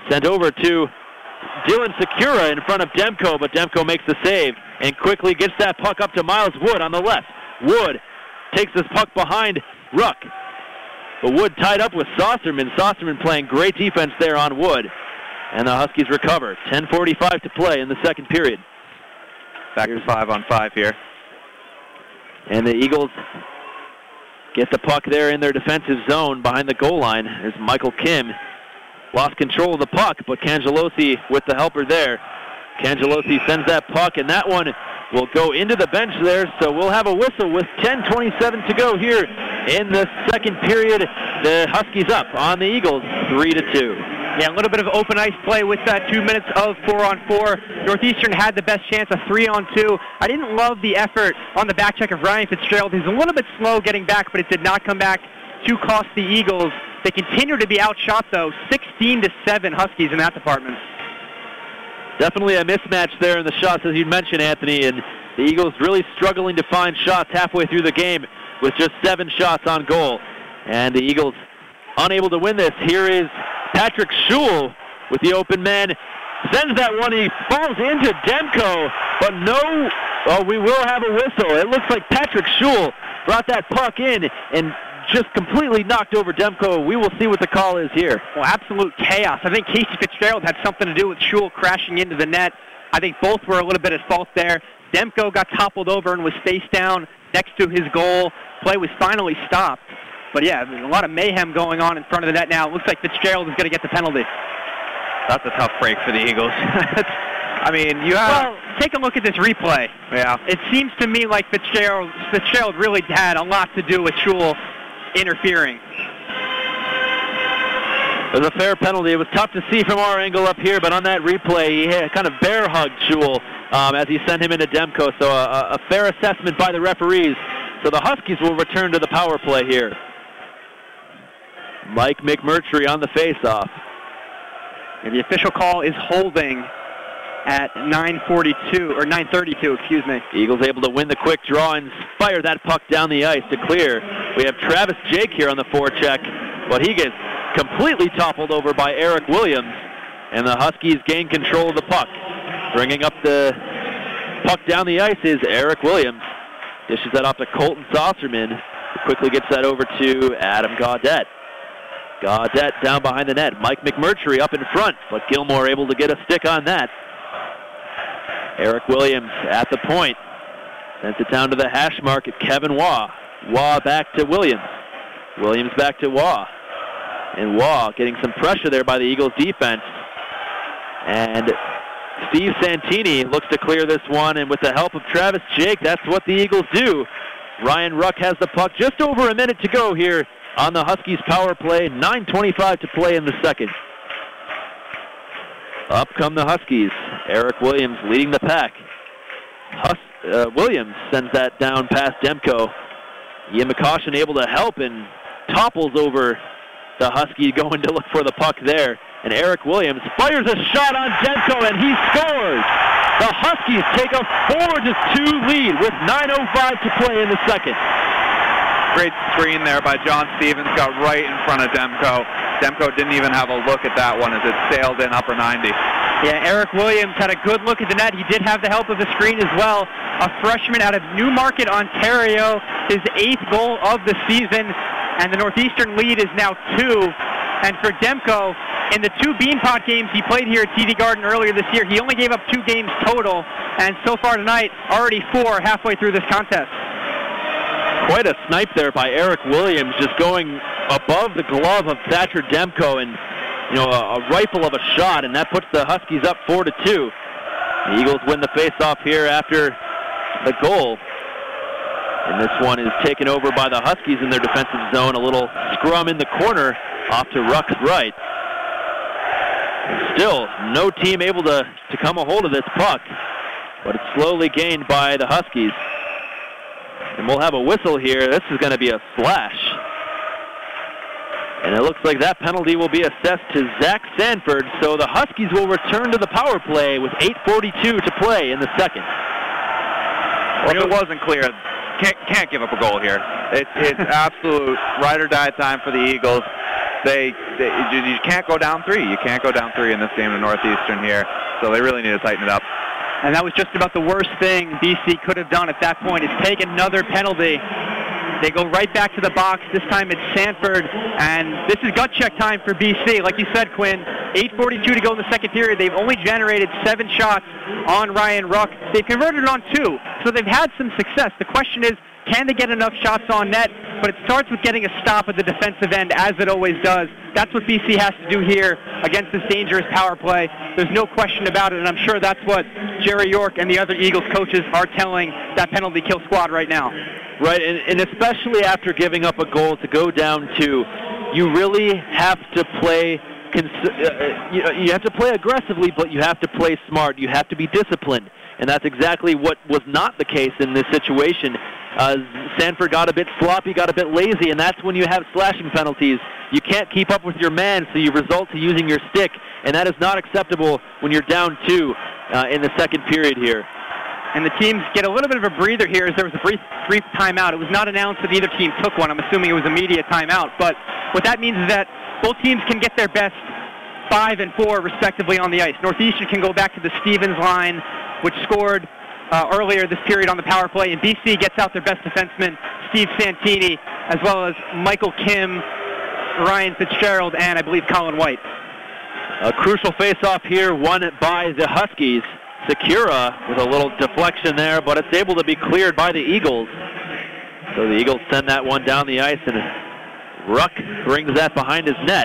Sent over to Dylan Secura in front of Demko, but Demko makes the save and quickly gets that puck up to Miles Wood on the left. Wood takes this puck behind Ruck. But Wood tied up with Saucerman. Saucerman playing great defense there on Wood. And the Huskies recover. ten forty-five to play in the second period. Back to five on five here. And the Eagles get the puck there in their defensive zone behind the goal line as Michael Kim lost control of the puck, but Cangelosi with the helper there. Cangelosi sends that puck, and that one will go into the bench there, so we'll have a whistle with ten twenty-seven to go here in the second period. The Huskies up on the Eagles, three to two. Yeah, a little bit of open ice play with that two minutes of four on four. Northeastern had the best chance of three on two. I didn't love the effort on the back check of Ryan Fitzgerald. He's a little bit slow getting back, but it did not come back to cost the Eagles. They continue to be outshot, though, sixteen to seven Huskies in that department. Definitely a mismatch there in the shots, as you mentioned, Anthony, and the Eagles really struggling to find shots halfway through the game with just seven shots on goal. And the Eagles unable to win this. Here is Patrick Schul with the open man. Sends that one. He falls into Demko, but no, oh, we will have a whistle. It looks like Patrick Schul brought that puck in and just completely knocked over Demko. We will see what the call is here. Well, absolute chaos. I think Casey Fitzgerald had something to do with Schul crashing into the net. I think both were a little bit at fault there. Demko got toppled over and was face down next to his goal. Play was finally stopped. But yeah, there's a lot of mayhem going on in front of the net now. It looks like Fitzgerald is going to get the penalty. That's a tough break for the Eagles. I mean, you have... Well, take a look at this replay. Yeah. It seems to me like Fitzgerald, Fitzgerald really had a lot to do with Schul interfering. It was a fair penalty. It was tough to see from our angle up here, but on that replay, he had kind of bear hugged Schul um, as he sent him into Demko. So a, a fair assessment by the referees. So the Huskies will return to the power play here. Mike McMurtry on the face-off. And the official call is holding at nine forty-two, or nine thirty-two, excuse me. Eagles able to win the quick draw and fire that puck down the ice to clear. We have Travis Jake here on the forecheck, but he gets completely toppled over by Eric Williams, and the Huskies gain control of the puck. Bringing up the puck down the ice is Eric Williams. Dishes that off to Colton Saucerman, who quickly gets that over to Adam Gaudette. Gaudette down behind the net. Mike McMurtry up in front, but Gilmore able to get a stick on that. Eric Williams at the point. Sends it down to the hash mark at Kevin Waugh. Waugh back to Williams. Williams back to Waugh. And Waugh getting some pressure there by the Eagles defense. And Steve Santini looks to clear this one, and with the help of Travis Jake, that's what the Eagles do. Ryan Ruck has the puck. Just over a minute to go here on the Huskies power play. nine twenty-five to play in the second. Up come the Huskies. Eric Williams leading the pack. Hus- uh, Williams sends that down past Demko. Ian McCaution able to help and topples over the Husky going to look for the puck there. And Eric Williams fires a shot on Demko, and he scores. The Huskies take a four to two lead with nine oh five to play in the second. Great screen there by John Stevens, got right in front of Demko. Demko didn't even have a look at that one as it sailed in upper ninety. Yeah, Eric Williams had a good look at the net. He did have the help of the screen as well. A freshman out of Newmarket, Ontario, his eighth goal of the season, and the Northeastern lead is now two. And for Demko, in the two Beanpot games he played here at T D Garden earlier this year, he only gave up two games total, and so far tonight, already four halfway through this contest. Quite a snipe there by Eric Williams, just going above the glove of Thatcher Demko, and you know a, a rifle of a shot, and that puts the Huskies up four to two. The Eagles win the faceoff here after the goal, and this one is taken over by the Huskies in their defensive zone. A little scrum in the corner off to Ruck's right. And still, no team able to, to come a hold of this puck, but it's slowly gained by the Huskies. And we'll have a whistle here. This is going to be a slash. And it looks like that penalty will be assessed to Zach Sanford, so the Huskies will return to the power play with eight forty-two to play in the second. Well, if it wasn't clear, can't, can't give up a goal here. It's, it's absolute ride or die time for the Eagles. they, they you, you can't go down three. You can't go down three in this game to Northeastern here. So they really need to tighten it up. And that was just about the worst thing B C could have done at that point, is take another penalty. They go right back to the box. This time it's Sanford, and this is gut check time for B C. Like you said, Quinn, eight forty-two to go in the second period. They've only generated seven shots on Ryan Ruck. They've converted on two, so they've had some success. The question is, can they get enough shots on net? But it starts with getting a stop at the defensive end, as it always does. That's what B C has to do here against this dangerous power play. There's no question about it, and I'm sure that's what Jerry York and the other Eagles coaches are telling that penalty kill squad right now. Right, and, and especially after giving up a goal to go down two, you really have to play. Cons- uh, you, you have to play aggressively, but you have to play smart. You have to be disciplined, and that's exactly what was not the case in this situation. Uh, Sanford got a bit sloppy, got a bit lazy, and that's when you have slashing penalties. You can't keep up with your man, so you result to using your stick, and that is not acceptable when you're down two uh, in the second period here. And the teams get a little bit of a breather here as there was a brief, brief timeout. It was not announced that either team took one. I'm assuming it was a media timeout. But what that means is that both teams can get their best five and four, respectively, on the ice. Northeastern can go back to the Stevens line, which scored uh, earlier this period on the power play. And B C gets out their best defenseman, Steve Santini, as well as Michael Kim, Ryan Fitzgerald, and I believe Colin White. A crucial face-off here, won by the Huskies. Secura with a little deflection there, but it's able to be cleared by the Eagles. So the Eagles send that one down the ice, and Ruck brings that behind his net.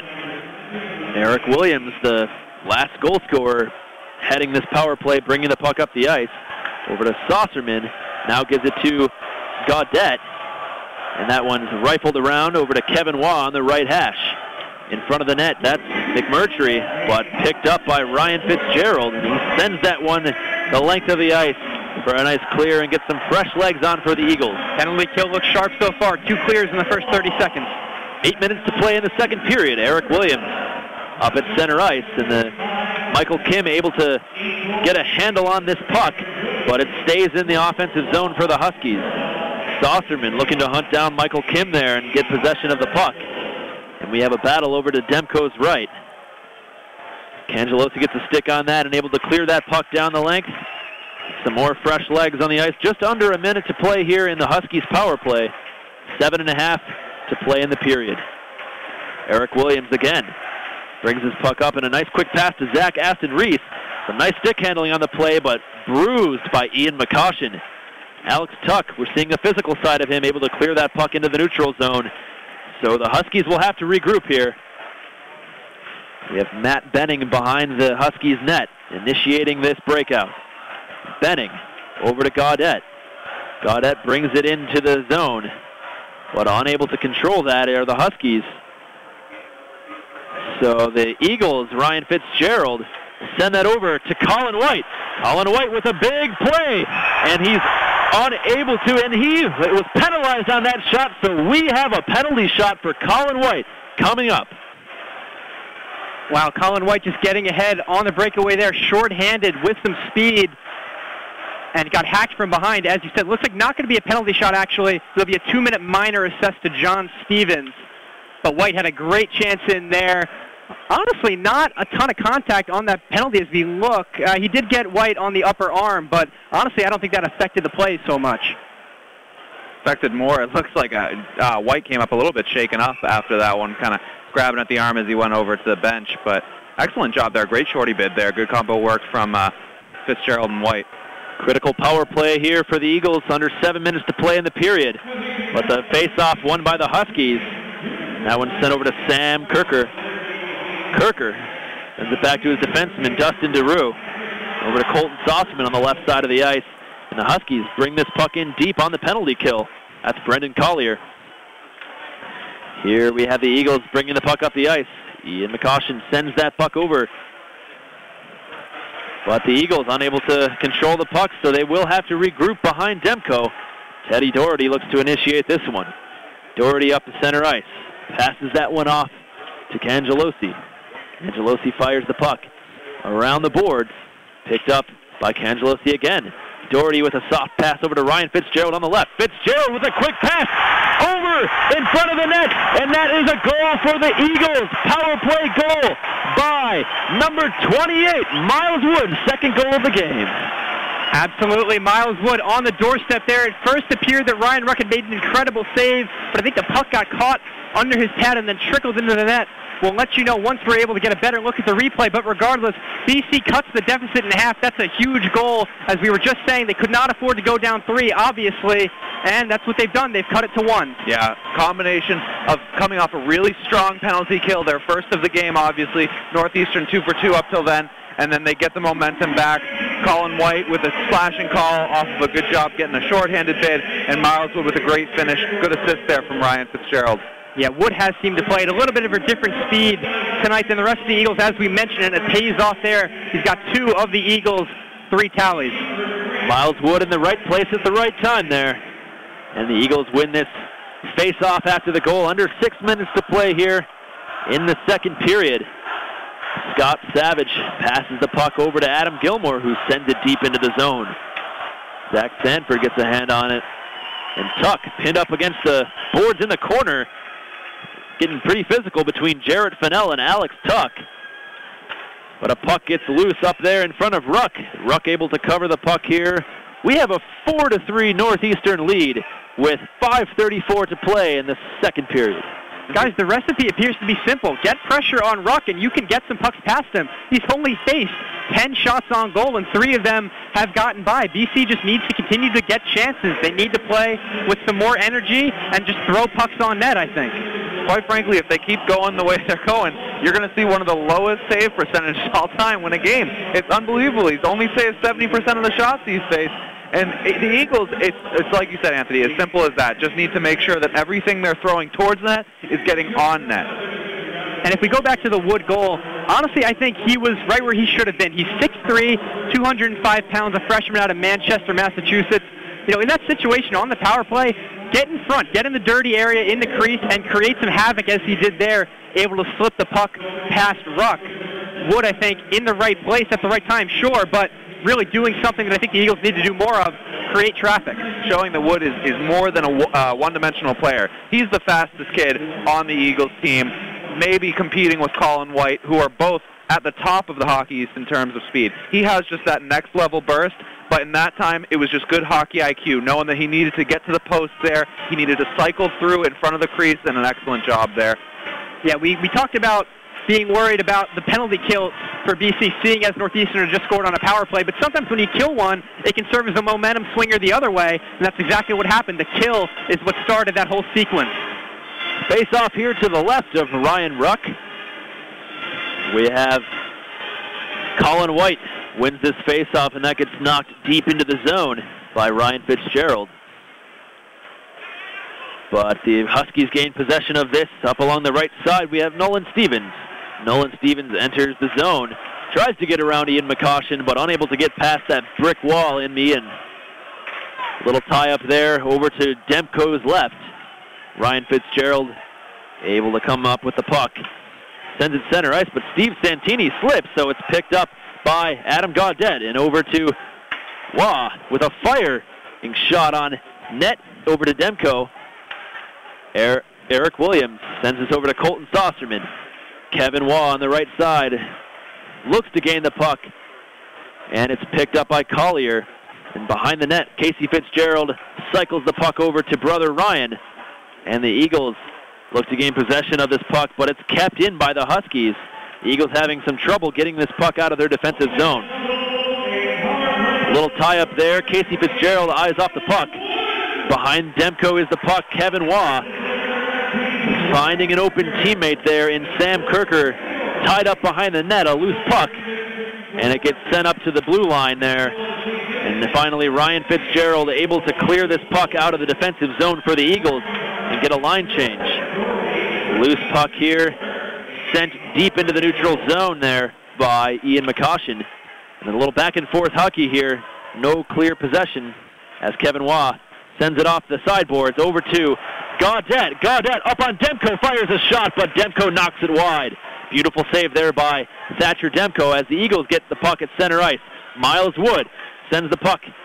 Eric Williams, the last goal scorer, heading this power play, bringing the puck up the ice. Over to Saucerman, now gives it to Gaudette, and that one's rifled around over to Kevin Waugh on the right hash. In front of the net, that's McMurtry, but picked up by Ryan Fitzgerald, and he sends that one the length of the ice for a nice clear and gets some fresh legs on for the Eagles. Penalty kill looks sharp so far. Two clears in the first thirty seconds. Eight minutes to play in the second period. Eric Williams up at center ice, and the Michael Kim able to get a handle on this puck, but it stays in the offensive zone for the Huskies. Saucerman looking to hunt down Michael Kim there and get possession of the puck. And we have a battle over to Demko's right. Cangelosi gets a stick on that and able to clear that puck down the length. Some more fresh legs on the ice. Just under a minute to play here in the Huskies power play. Seven and a half to play in the period. Eric Williams again brings his puck up and a nice quick pass to Zach Aston Reese. Some nice stick handling on the play, but bruised by Ian McCoshen. Alex Tuck, we're seeing the physical side of him, able to clear that puck into the neutral zone. So the Huskies will have to regroup here. We have Matt Benning behind the Huskies net, initiating this breakout. Benning over to Gaudette. Gaudette brings it into the zone, but unable to control that are the Huskies. So the Eagles, Ryan Fitzgerald, send that over to Colin White. Colin White with a big play, and he's unable to, and he was penalized on that shot, so we have a penalty shot for Colin White coming up. Wow, Colin White just getting ahead on the breakaway there, short-handed with some speed, and got hacked from behind. As you said, looks like not going to be a penalty shot, actually. There'll be a two-minute minor assessed to John Stevens, but White had a great chance in there. Honestly, not a ton of contact on that penalty as we look. Uh, he did get White on the upper arm, but honestly, I don't think that affected the play so much. Affected more. It looks like uh, uh, White came up a little bit shaken up after that one, kind of grabbing at the arm as he went over to the bench. But excellent job there. Great shorty bid there. Good combo work from uh, Fitzgerald and White. Critical power play here for the Eagles. Under seven minutes to play in the period. But the face-off won by the Huskies. That one sent over to Sam Kirker. Kirker sends it back to his defenseman, Dustin DeRue. Over to Colton Saucerman on the left side of the ice. And the Huskies bring this puck in deep on the penalty kill. That's Brendan Collier. Here we have the Eagles bringing the puck up the ice. Ian McCoshen sends that puck over. But the Eagles unable to control the puck, so they will have to regroup behind Demko. Teddy Doherty looks to initiate this one. Doherty up to center ice. Passes that one off to Cangelosi. Cangelosi fires the puck around the boards. Picked up by Cangelosi again. Doherty with a soft pass over to Ryan Fitzgerald on the left. Fitzgerald with a quick pass over in front of the net, and that is a goal for the Eagles. Power play goal by number twenty-eight, Miles Wood, second goal of the game. Absolutely, Miles Wood on the doorstep there. It first appeared that Ryan Ruck had made an incredible save, but I think the puck got caught under his pad and then trickled into the net. We'll let you know once we're able to get a better look at the replay, but regardless, B C cuts the deficit in half. That's a huge goal. As we were just saying, they could not afford to go down three, obviously, and that's what they've done. They've cut it to one. Yeah, combination of coming off a really strong penalty kill, their first of the game, obviously. Northeastern two for two up till then, and then they get the momentum back. Colin White with a splashing call off of a good job getting a shorthanded bid, and Miles Wood with a great finish. Good assist there from Ryan Fitzgerald. Yeah, Wood has seemed to play at a little bit of a different speed tonight than the rest of the Eagles, as we mentioned, and it pays off there. He's got two of the Eagles' three tallies. Miles Wood in the right place at the right time there. And the Eagles win this face-off after the goal. Under six minutes to play here in the second period. Scott Savage passes the puck over to Adam Gilmore, who sends it deep into the zone. Zach Sanford gets a hand on it. And Tuck pinned up against the boards in the corner. Getting pretty physical between Jarrett Fennell and Alex Tuck. But a puck gets loose up there in front of Ruck. Ruck able to cover the puck here. We have a four to three Northeastern lead with five thirty-four to play in the second period. Guys, the recipe appears to be simple. Get pressure on Ruck, and you can get some pucks past him. He's only faced ten shots on goal, and three of them have gotten by. B C just needs to continue to get chances. They need to play with some more energy and just throw pucks on net, I think. Quite frankly, if they keep going the way they're going, you're going to see one of the lowest save percentages all time win a game. It's unbelievable. He's only saved seventy percent of the shots he's faced. And the Eagles, it's, it's like you said, Anthony, as simple as that. Just need to make sure that everything they're throwing towards net is getting on net. And if we go back to the Wood goal, honestly, I think he was right where he should have been. He's six three, two hundred five pounds, a freshman out of Manchester, Massachusetts. You know, in that situation on the power play, get in front, get in the dirty area, in the crease, and create some havoc as he did there, able to slip the puck past Ruck. Wood, I think, in the right place at the right time, sure, but really doing something that I think the Eagles need to do more of, create traffic. Showing that Wood is, is more than a uh, one-dimensional player. He's the fastest kid on the Eagles team, maybe competing with Colin White, who are both at the top of the Hockey East in terms of speed. He has just that next-level burst, but in that time, it was just good hockey I Q, knowing that he needed to get to the post there, he needed to cycle through in front of the crease, and an excellent job there. Yeah, we, we talked about being worried about the penalty kill for B C, seeing as Northeastern had just scored on a power play. But sometimes when you kill one, it can serve as a momentum swinger the other way, and that's exactly what happened. The kill is what started that whole sequence. Face off here to the left of Ryan Ruck. We have Colin White wins this face-off, and that gets knocked deep into the zone by Ryan Fitzgerald. But the Huskies gain possession of this. Up along the right side, we have Nolan Stevens. Nolan Stevens enters the zone, tries to get around Ian McCoshen, but unable to get past that brick wall in Ian. Little tie up there over to Demko's left. Ryan Fitzgerald able to come up with the puck. Sends it center ice, but Steve Santini slips, so it's picked up by Adam Gaudet, and over to Waugh with a firing shot on net over to Demko. Er- Eric Williams sends this over to Colton Saucerman. Kevin Waugh on the right side looks to gain the puck, and it's picked up by Collier. And behind the net, Casey Fitzgerald cycles the puck over to brother Ryan, and the Eagles look to gain possession of this puck, but it's kept in by the Huskies. The Eagles having some trouble getting this puck out of their defensive zone. A little tie up there. Casey Fitzgerald eyes off the puck. Behind Demko is the puck, Kevin Waugh. Finding an open teammate there in Sam Kirker, tied up behind the net, a loose puck, and it gets sent up to the blue line there. And finally, Ryan Fitzgerald able to clear this puck out of the defensive zone for the Eagles and get a line change. Loose puck here, sent deep into the neutral zone there by Ian McCoshen. And a little back and forth hockey here, no clear possession as Kevin Waugh sends it off the sideboards over to Gaudet. Gaudet up on Demko, fires a shot, but Demko knocks it wide. Beautiful save there by Thatcher Demko as the Eagles get the puck at center ice. Miles Wood sends the puck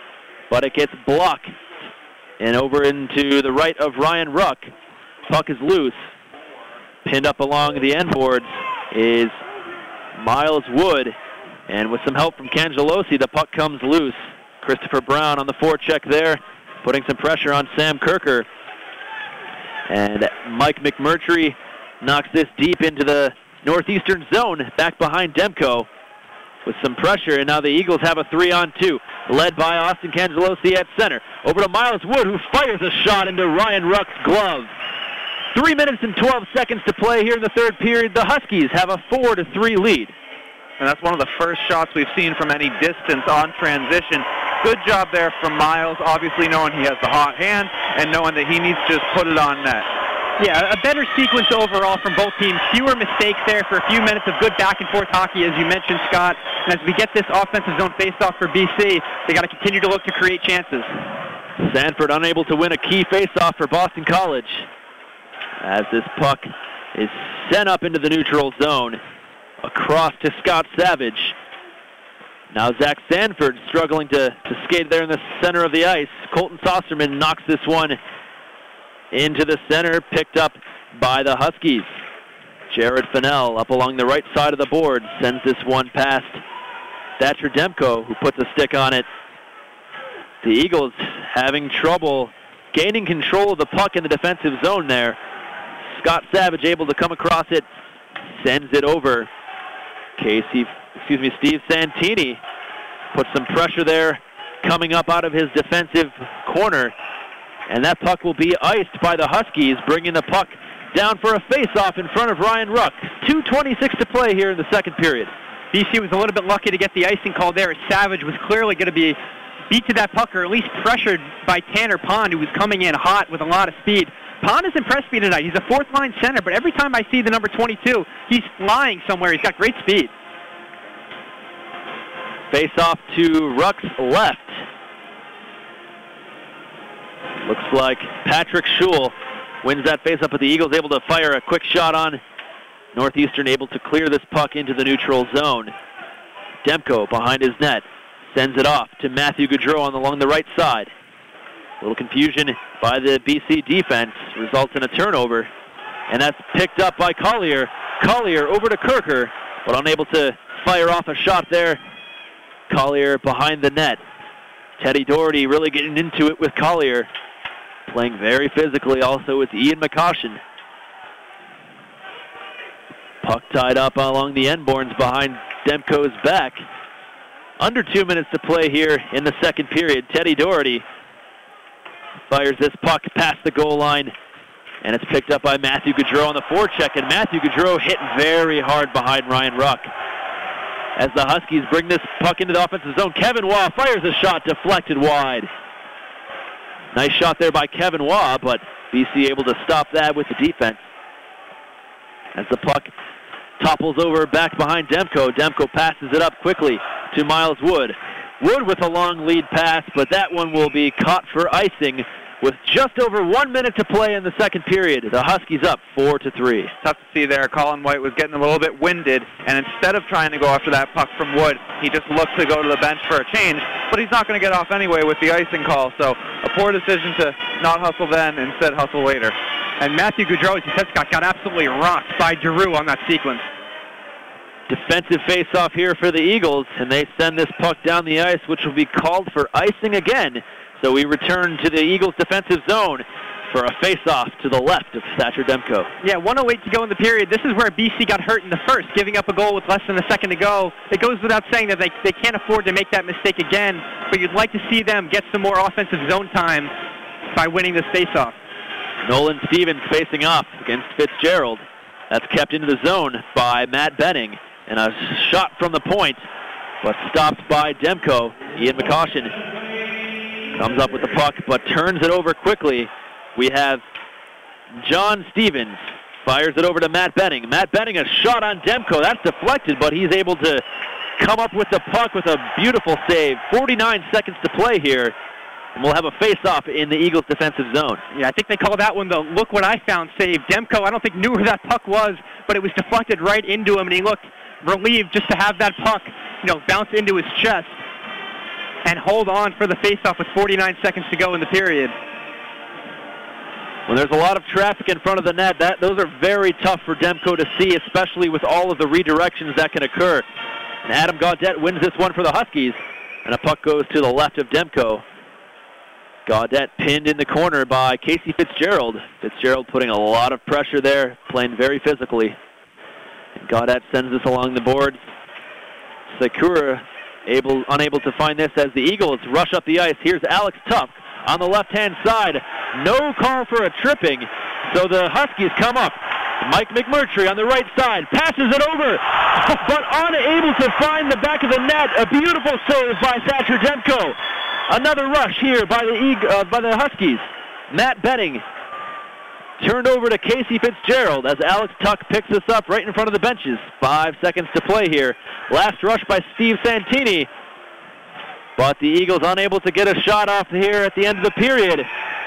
but it gets blocked. And over into the right of Ryan Ruck. Puck is loose. Pinned up along the end boards is Miles Wood. And with some help from Cangelosi, the puck comes loose. Christopher Brown on the forecheck there, putting some pressure on Sam Kirker. And Mike McMurtry knocks this deep into the northeastern zone, back behind Demko with some pressure. And now the Eagles have a three-on-two, led by Austin Cangelosi at center. Over to Miles Wood, who fires a shot into Ryan Ruck's glove. Three minutes and twelve seconds to play here in the third period. The Huskies have a four to three lead. And that's one of the first shots we've seen from any distance on transition. Good job there from Miles, obviously knowing he has the hot hand and knowing that he needs to just put it on net. Yeah, a better sequence overall from both teams. Fewer mistakes there for a few minutes of good back-and-forth hockey, as you mentioned, Scott. And as we get this offensive zone face-off for B C, they got to continue to look to create chances. Sanford unable to win a key face-off for Boston College, as this puck is sent up into the neutral zone, across to Scott Savage. Now Zach Sanford struggling to, to skate there in the center of the ice. Colton Saucerman knocks this one into the center, picked up by the Huskies. Jared Fennell up along the right side of the board, sends this one past Thatcher Demko, who puts a stick on it. The Eagles having trouble gaining control of the puck in the defensive zone there. Scott Savage able to come across it, sends it over. Casey, excuse me, Steve Santini puts some pressure there, coming up out of his defensive corner. And that puck will be iced by the Huskies, bringing the puck down for a face-off in front of Ryan Ruck. two twenty-six to play here in the second period. B C was a little bit lucky to get the icing call there. Savage was clearly going to be beat to that puck, or at least pressured by Tanner Pond, who was coming in hot with a lot of speed. Pond has impressed me tonight. He's a fourth-line center, but every time I see the number twenty-two, he's flying somewhere. He's got great speed. Face-off to Ruck's left. Looks like Patrick Schul wins that face-up, but the Eagles able to fire a quick shot on. Northeastern able to clear this puck into the neutral zone. Demko behind his net sends it off to Matthew Gaudreau on the, along the right side. A little confusion by the B C defense results in a turnover, and that's picked up by Collier. Collier over to Kirker, but unable to fire off a shot there. Collier behind the net. Teddy Doherty really getting into it with Collier. Playing very physically also with Ian McCoshen. Puck tied up along the end boards behind Demko's back. Under two minutes to play here in the second period. Teddy Doherty fires this puck past the goal line, and it's picked up by Matthew Gaudreau on the forecheck, and Matthew Gaudreau hit very hard behind Ryan Ruck. As the Huskies bring this puck into the offensive zone, Kevin Waugh fires a shot deflected wide. Nice shot there by Kevin Waugh, but B C able to stop that with the defense. As the puck topples over back behind Demko, Demko passes it up quickly to Miles Wood. Wood with a long lead pass, but that one will be caught for icing with just over one minute to play in the second period. The Huskies up four to three. Tough to see there. Colin White was getting a little bit winded, and instead of trying to go after that puck from Wood, he just looked to go to the bench for a change, but he's not going to get off anyway with the icing call, so a poor decision to not hustle then, instead hustle later. And Matthew Gaudreau, as you said, Scott, got absolutely rocked by Giroux on that sequence. Defensive face-off here for the Eagles, and they send this puck down the ice, which will be called for icing again. So we return to the Eagles' defensive zone for a face-off to the left of Thatcher Demko. Yeah, one oh eight to go in the period. This is where B C got hurt in the first, giving up a goal with less than a second to go. It goes without saying that they, they can't afford to make that mistake again, but you'd like to see them get some more offensive zone time by winning this face-off. Nolan Stevens facing off against Fitzgerald. That's kept into the zone by Matt Benning. And a shot from the point, but stopped by Demko. Ian McCoshen comes up with the puck, but turns it over quickly. We have John Stevens fires it over to Matt Benning. Matt Benning, a shot on Demko. That's deflected, but he's able to come up with the puck with a beautiful save. forty-nine seconds to play here, and we'll have a face-off in the Eagles' defensive zone. Yeah, I think they call that one the look what I found save. Demko, I don't think knew where that puck was, but it was deflected right into him, and he looked relieved just to have that puck, you know, bounce into his chest. and hold on for the faceoff with forty-nine seconds to go in the period. When there's a lot of traffic in front of the net, that those are very tough for Demko to see, especially with all of the redirections that can occur. And Adam Gaudette wins this one for the Huskies, and a puck goes to the left of Demko. Gaudette pinned in the corner by Casey Fitzgerald. Fitzgerald putting a lot of pressure there, playing very physically. And Gaudette sends this along the boards. Sakura able, unable to find this as the Eagles rush up the ice. Here's Alex Tuck on the left-hand side. No call for a tripping, so the Huskies come up. Mike McMurtry on the right side passes it over, but unable to find the back of the net. A beautiful save by Thatcher Demko. Another rush here by the Eag- uh, by the Huskies. Matt Benning turned over to Casey Fitzgerald as Alex Tuck picks this up right in front of the benches. Five seconds to play here. Last rush by Steve Santini, but the Eagles unable to get a shot off here at the end of the period.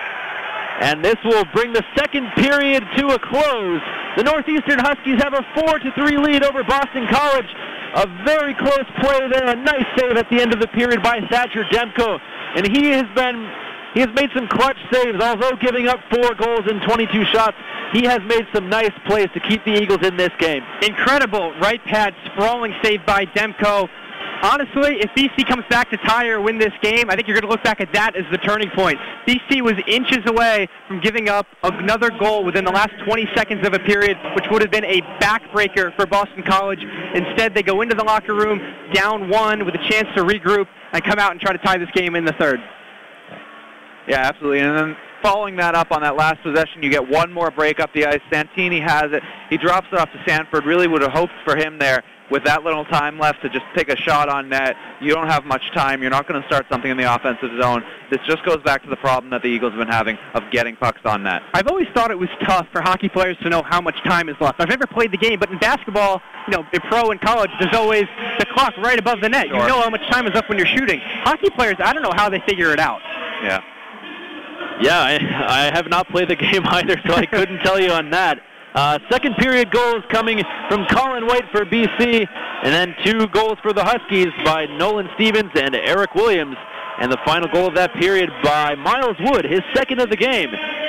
And this will bring the second period to a close. The Northeastern Huskies have a four to three lead over Boston College. A very close play there, a nice save at the end of the period by Thatcher Demko. And he has been, he has made some clutch saves, although giving up four goals in twenty-two shots. He has made some nice plays to keep the Eagles in this game. Incredible right pad sprawling save by Demko. Honestly, if B C comes back to tie or win this game, I think you're going to look back at that as the turning point. B C was inches away from giving up another goal within the last twenty seconds of a period, which would have been a backbreaker for Boston College. Instead, they go into the locker room down one with a chance to regroup and come out and try to tie this game in the third. Yeah, absolutely. And then following that up on that last possession, you get one more break up the ice. Santini has it. He drops it off to Sanford. Really would have hoped for him there with that little time left to just take a shot on net. You don't have much time. You're not going to start something in the offensive zone. This just goes back to the problem that the Eagles have been having of getting pucks on net. I've always thought it was tough for hockey players to know how much time is left. I've never played the game, but in basketball, you know, in pro and college, there's always the clock right above the net. Sure. You know how much time is left when you're shooting. Hockey players, I don't know how they figure it out. Yeah. Yeah, I, I have not played the game either, so I couldn't tell you on that. Uh, second period goals coming from Colin White for B C, and then two goals for the Huskies by Nolan Stevens and Eric Williams, and the final goal of that period by Miles Wood, his second of the game.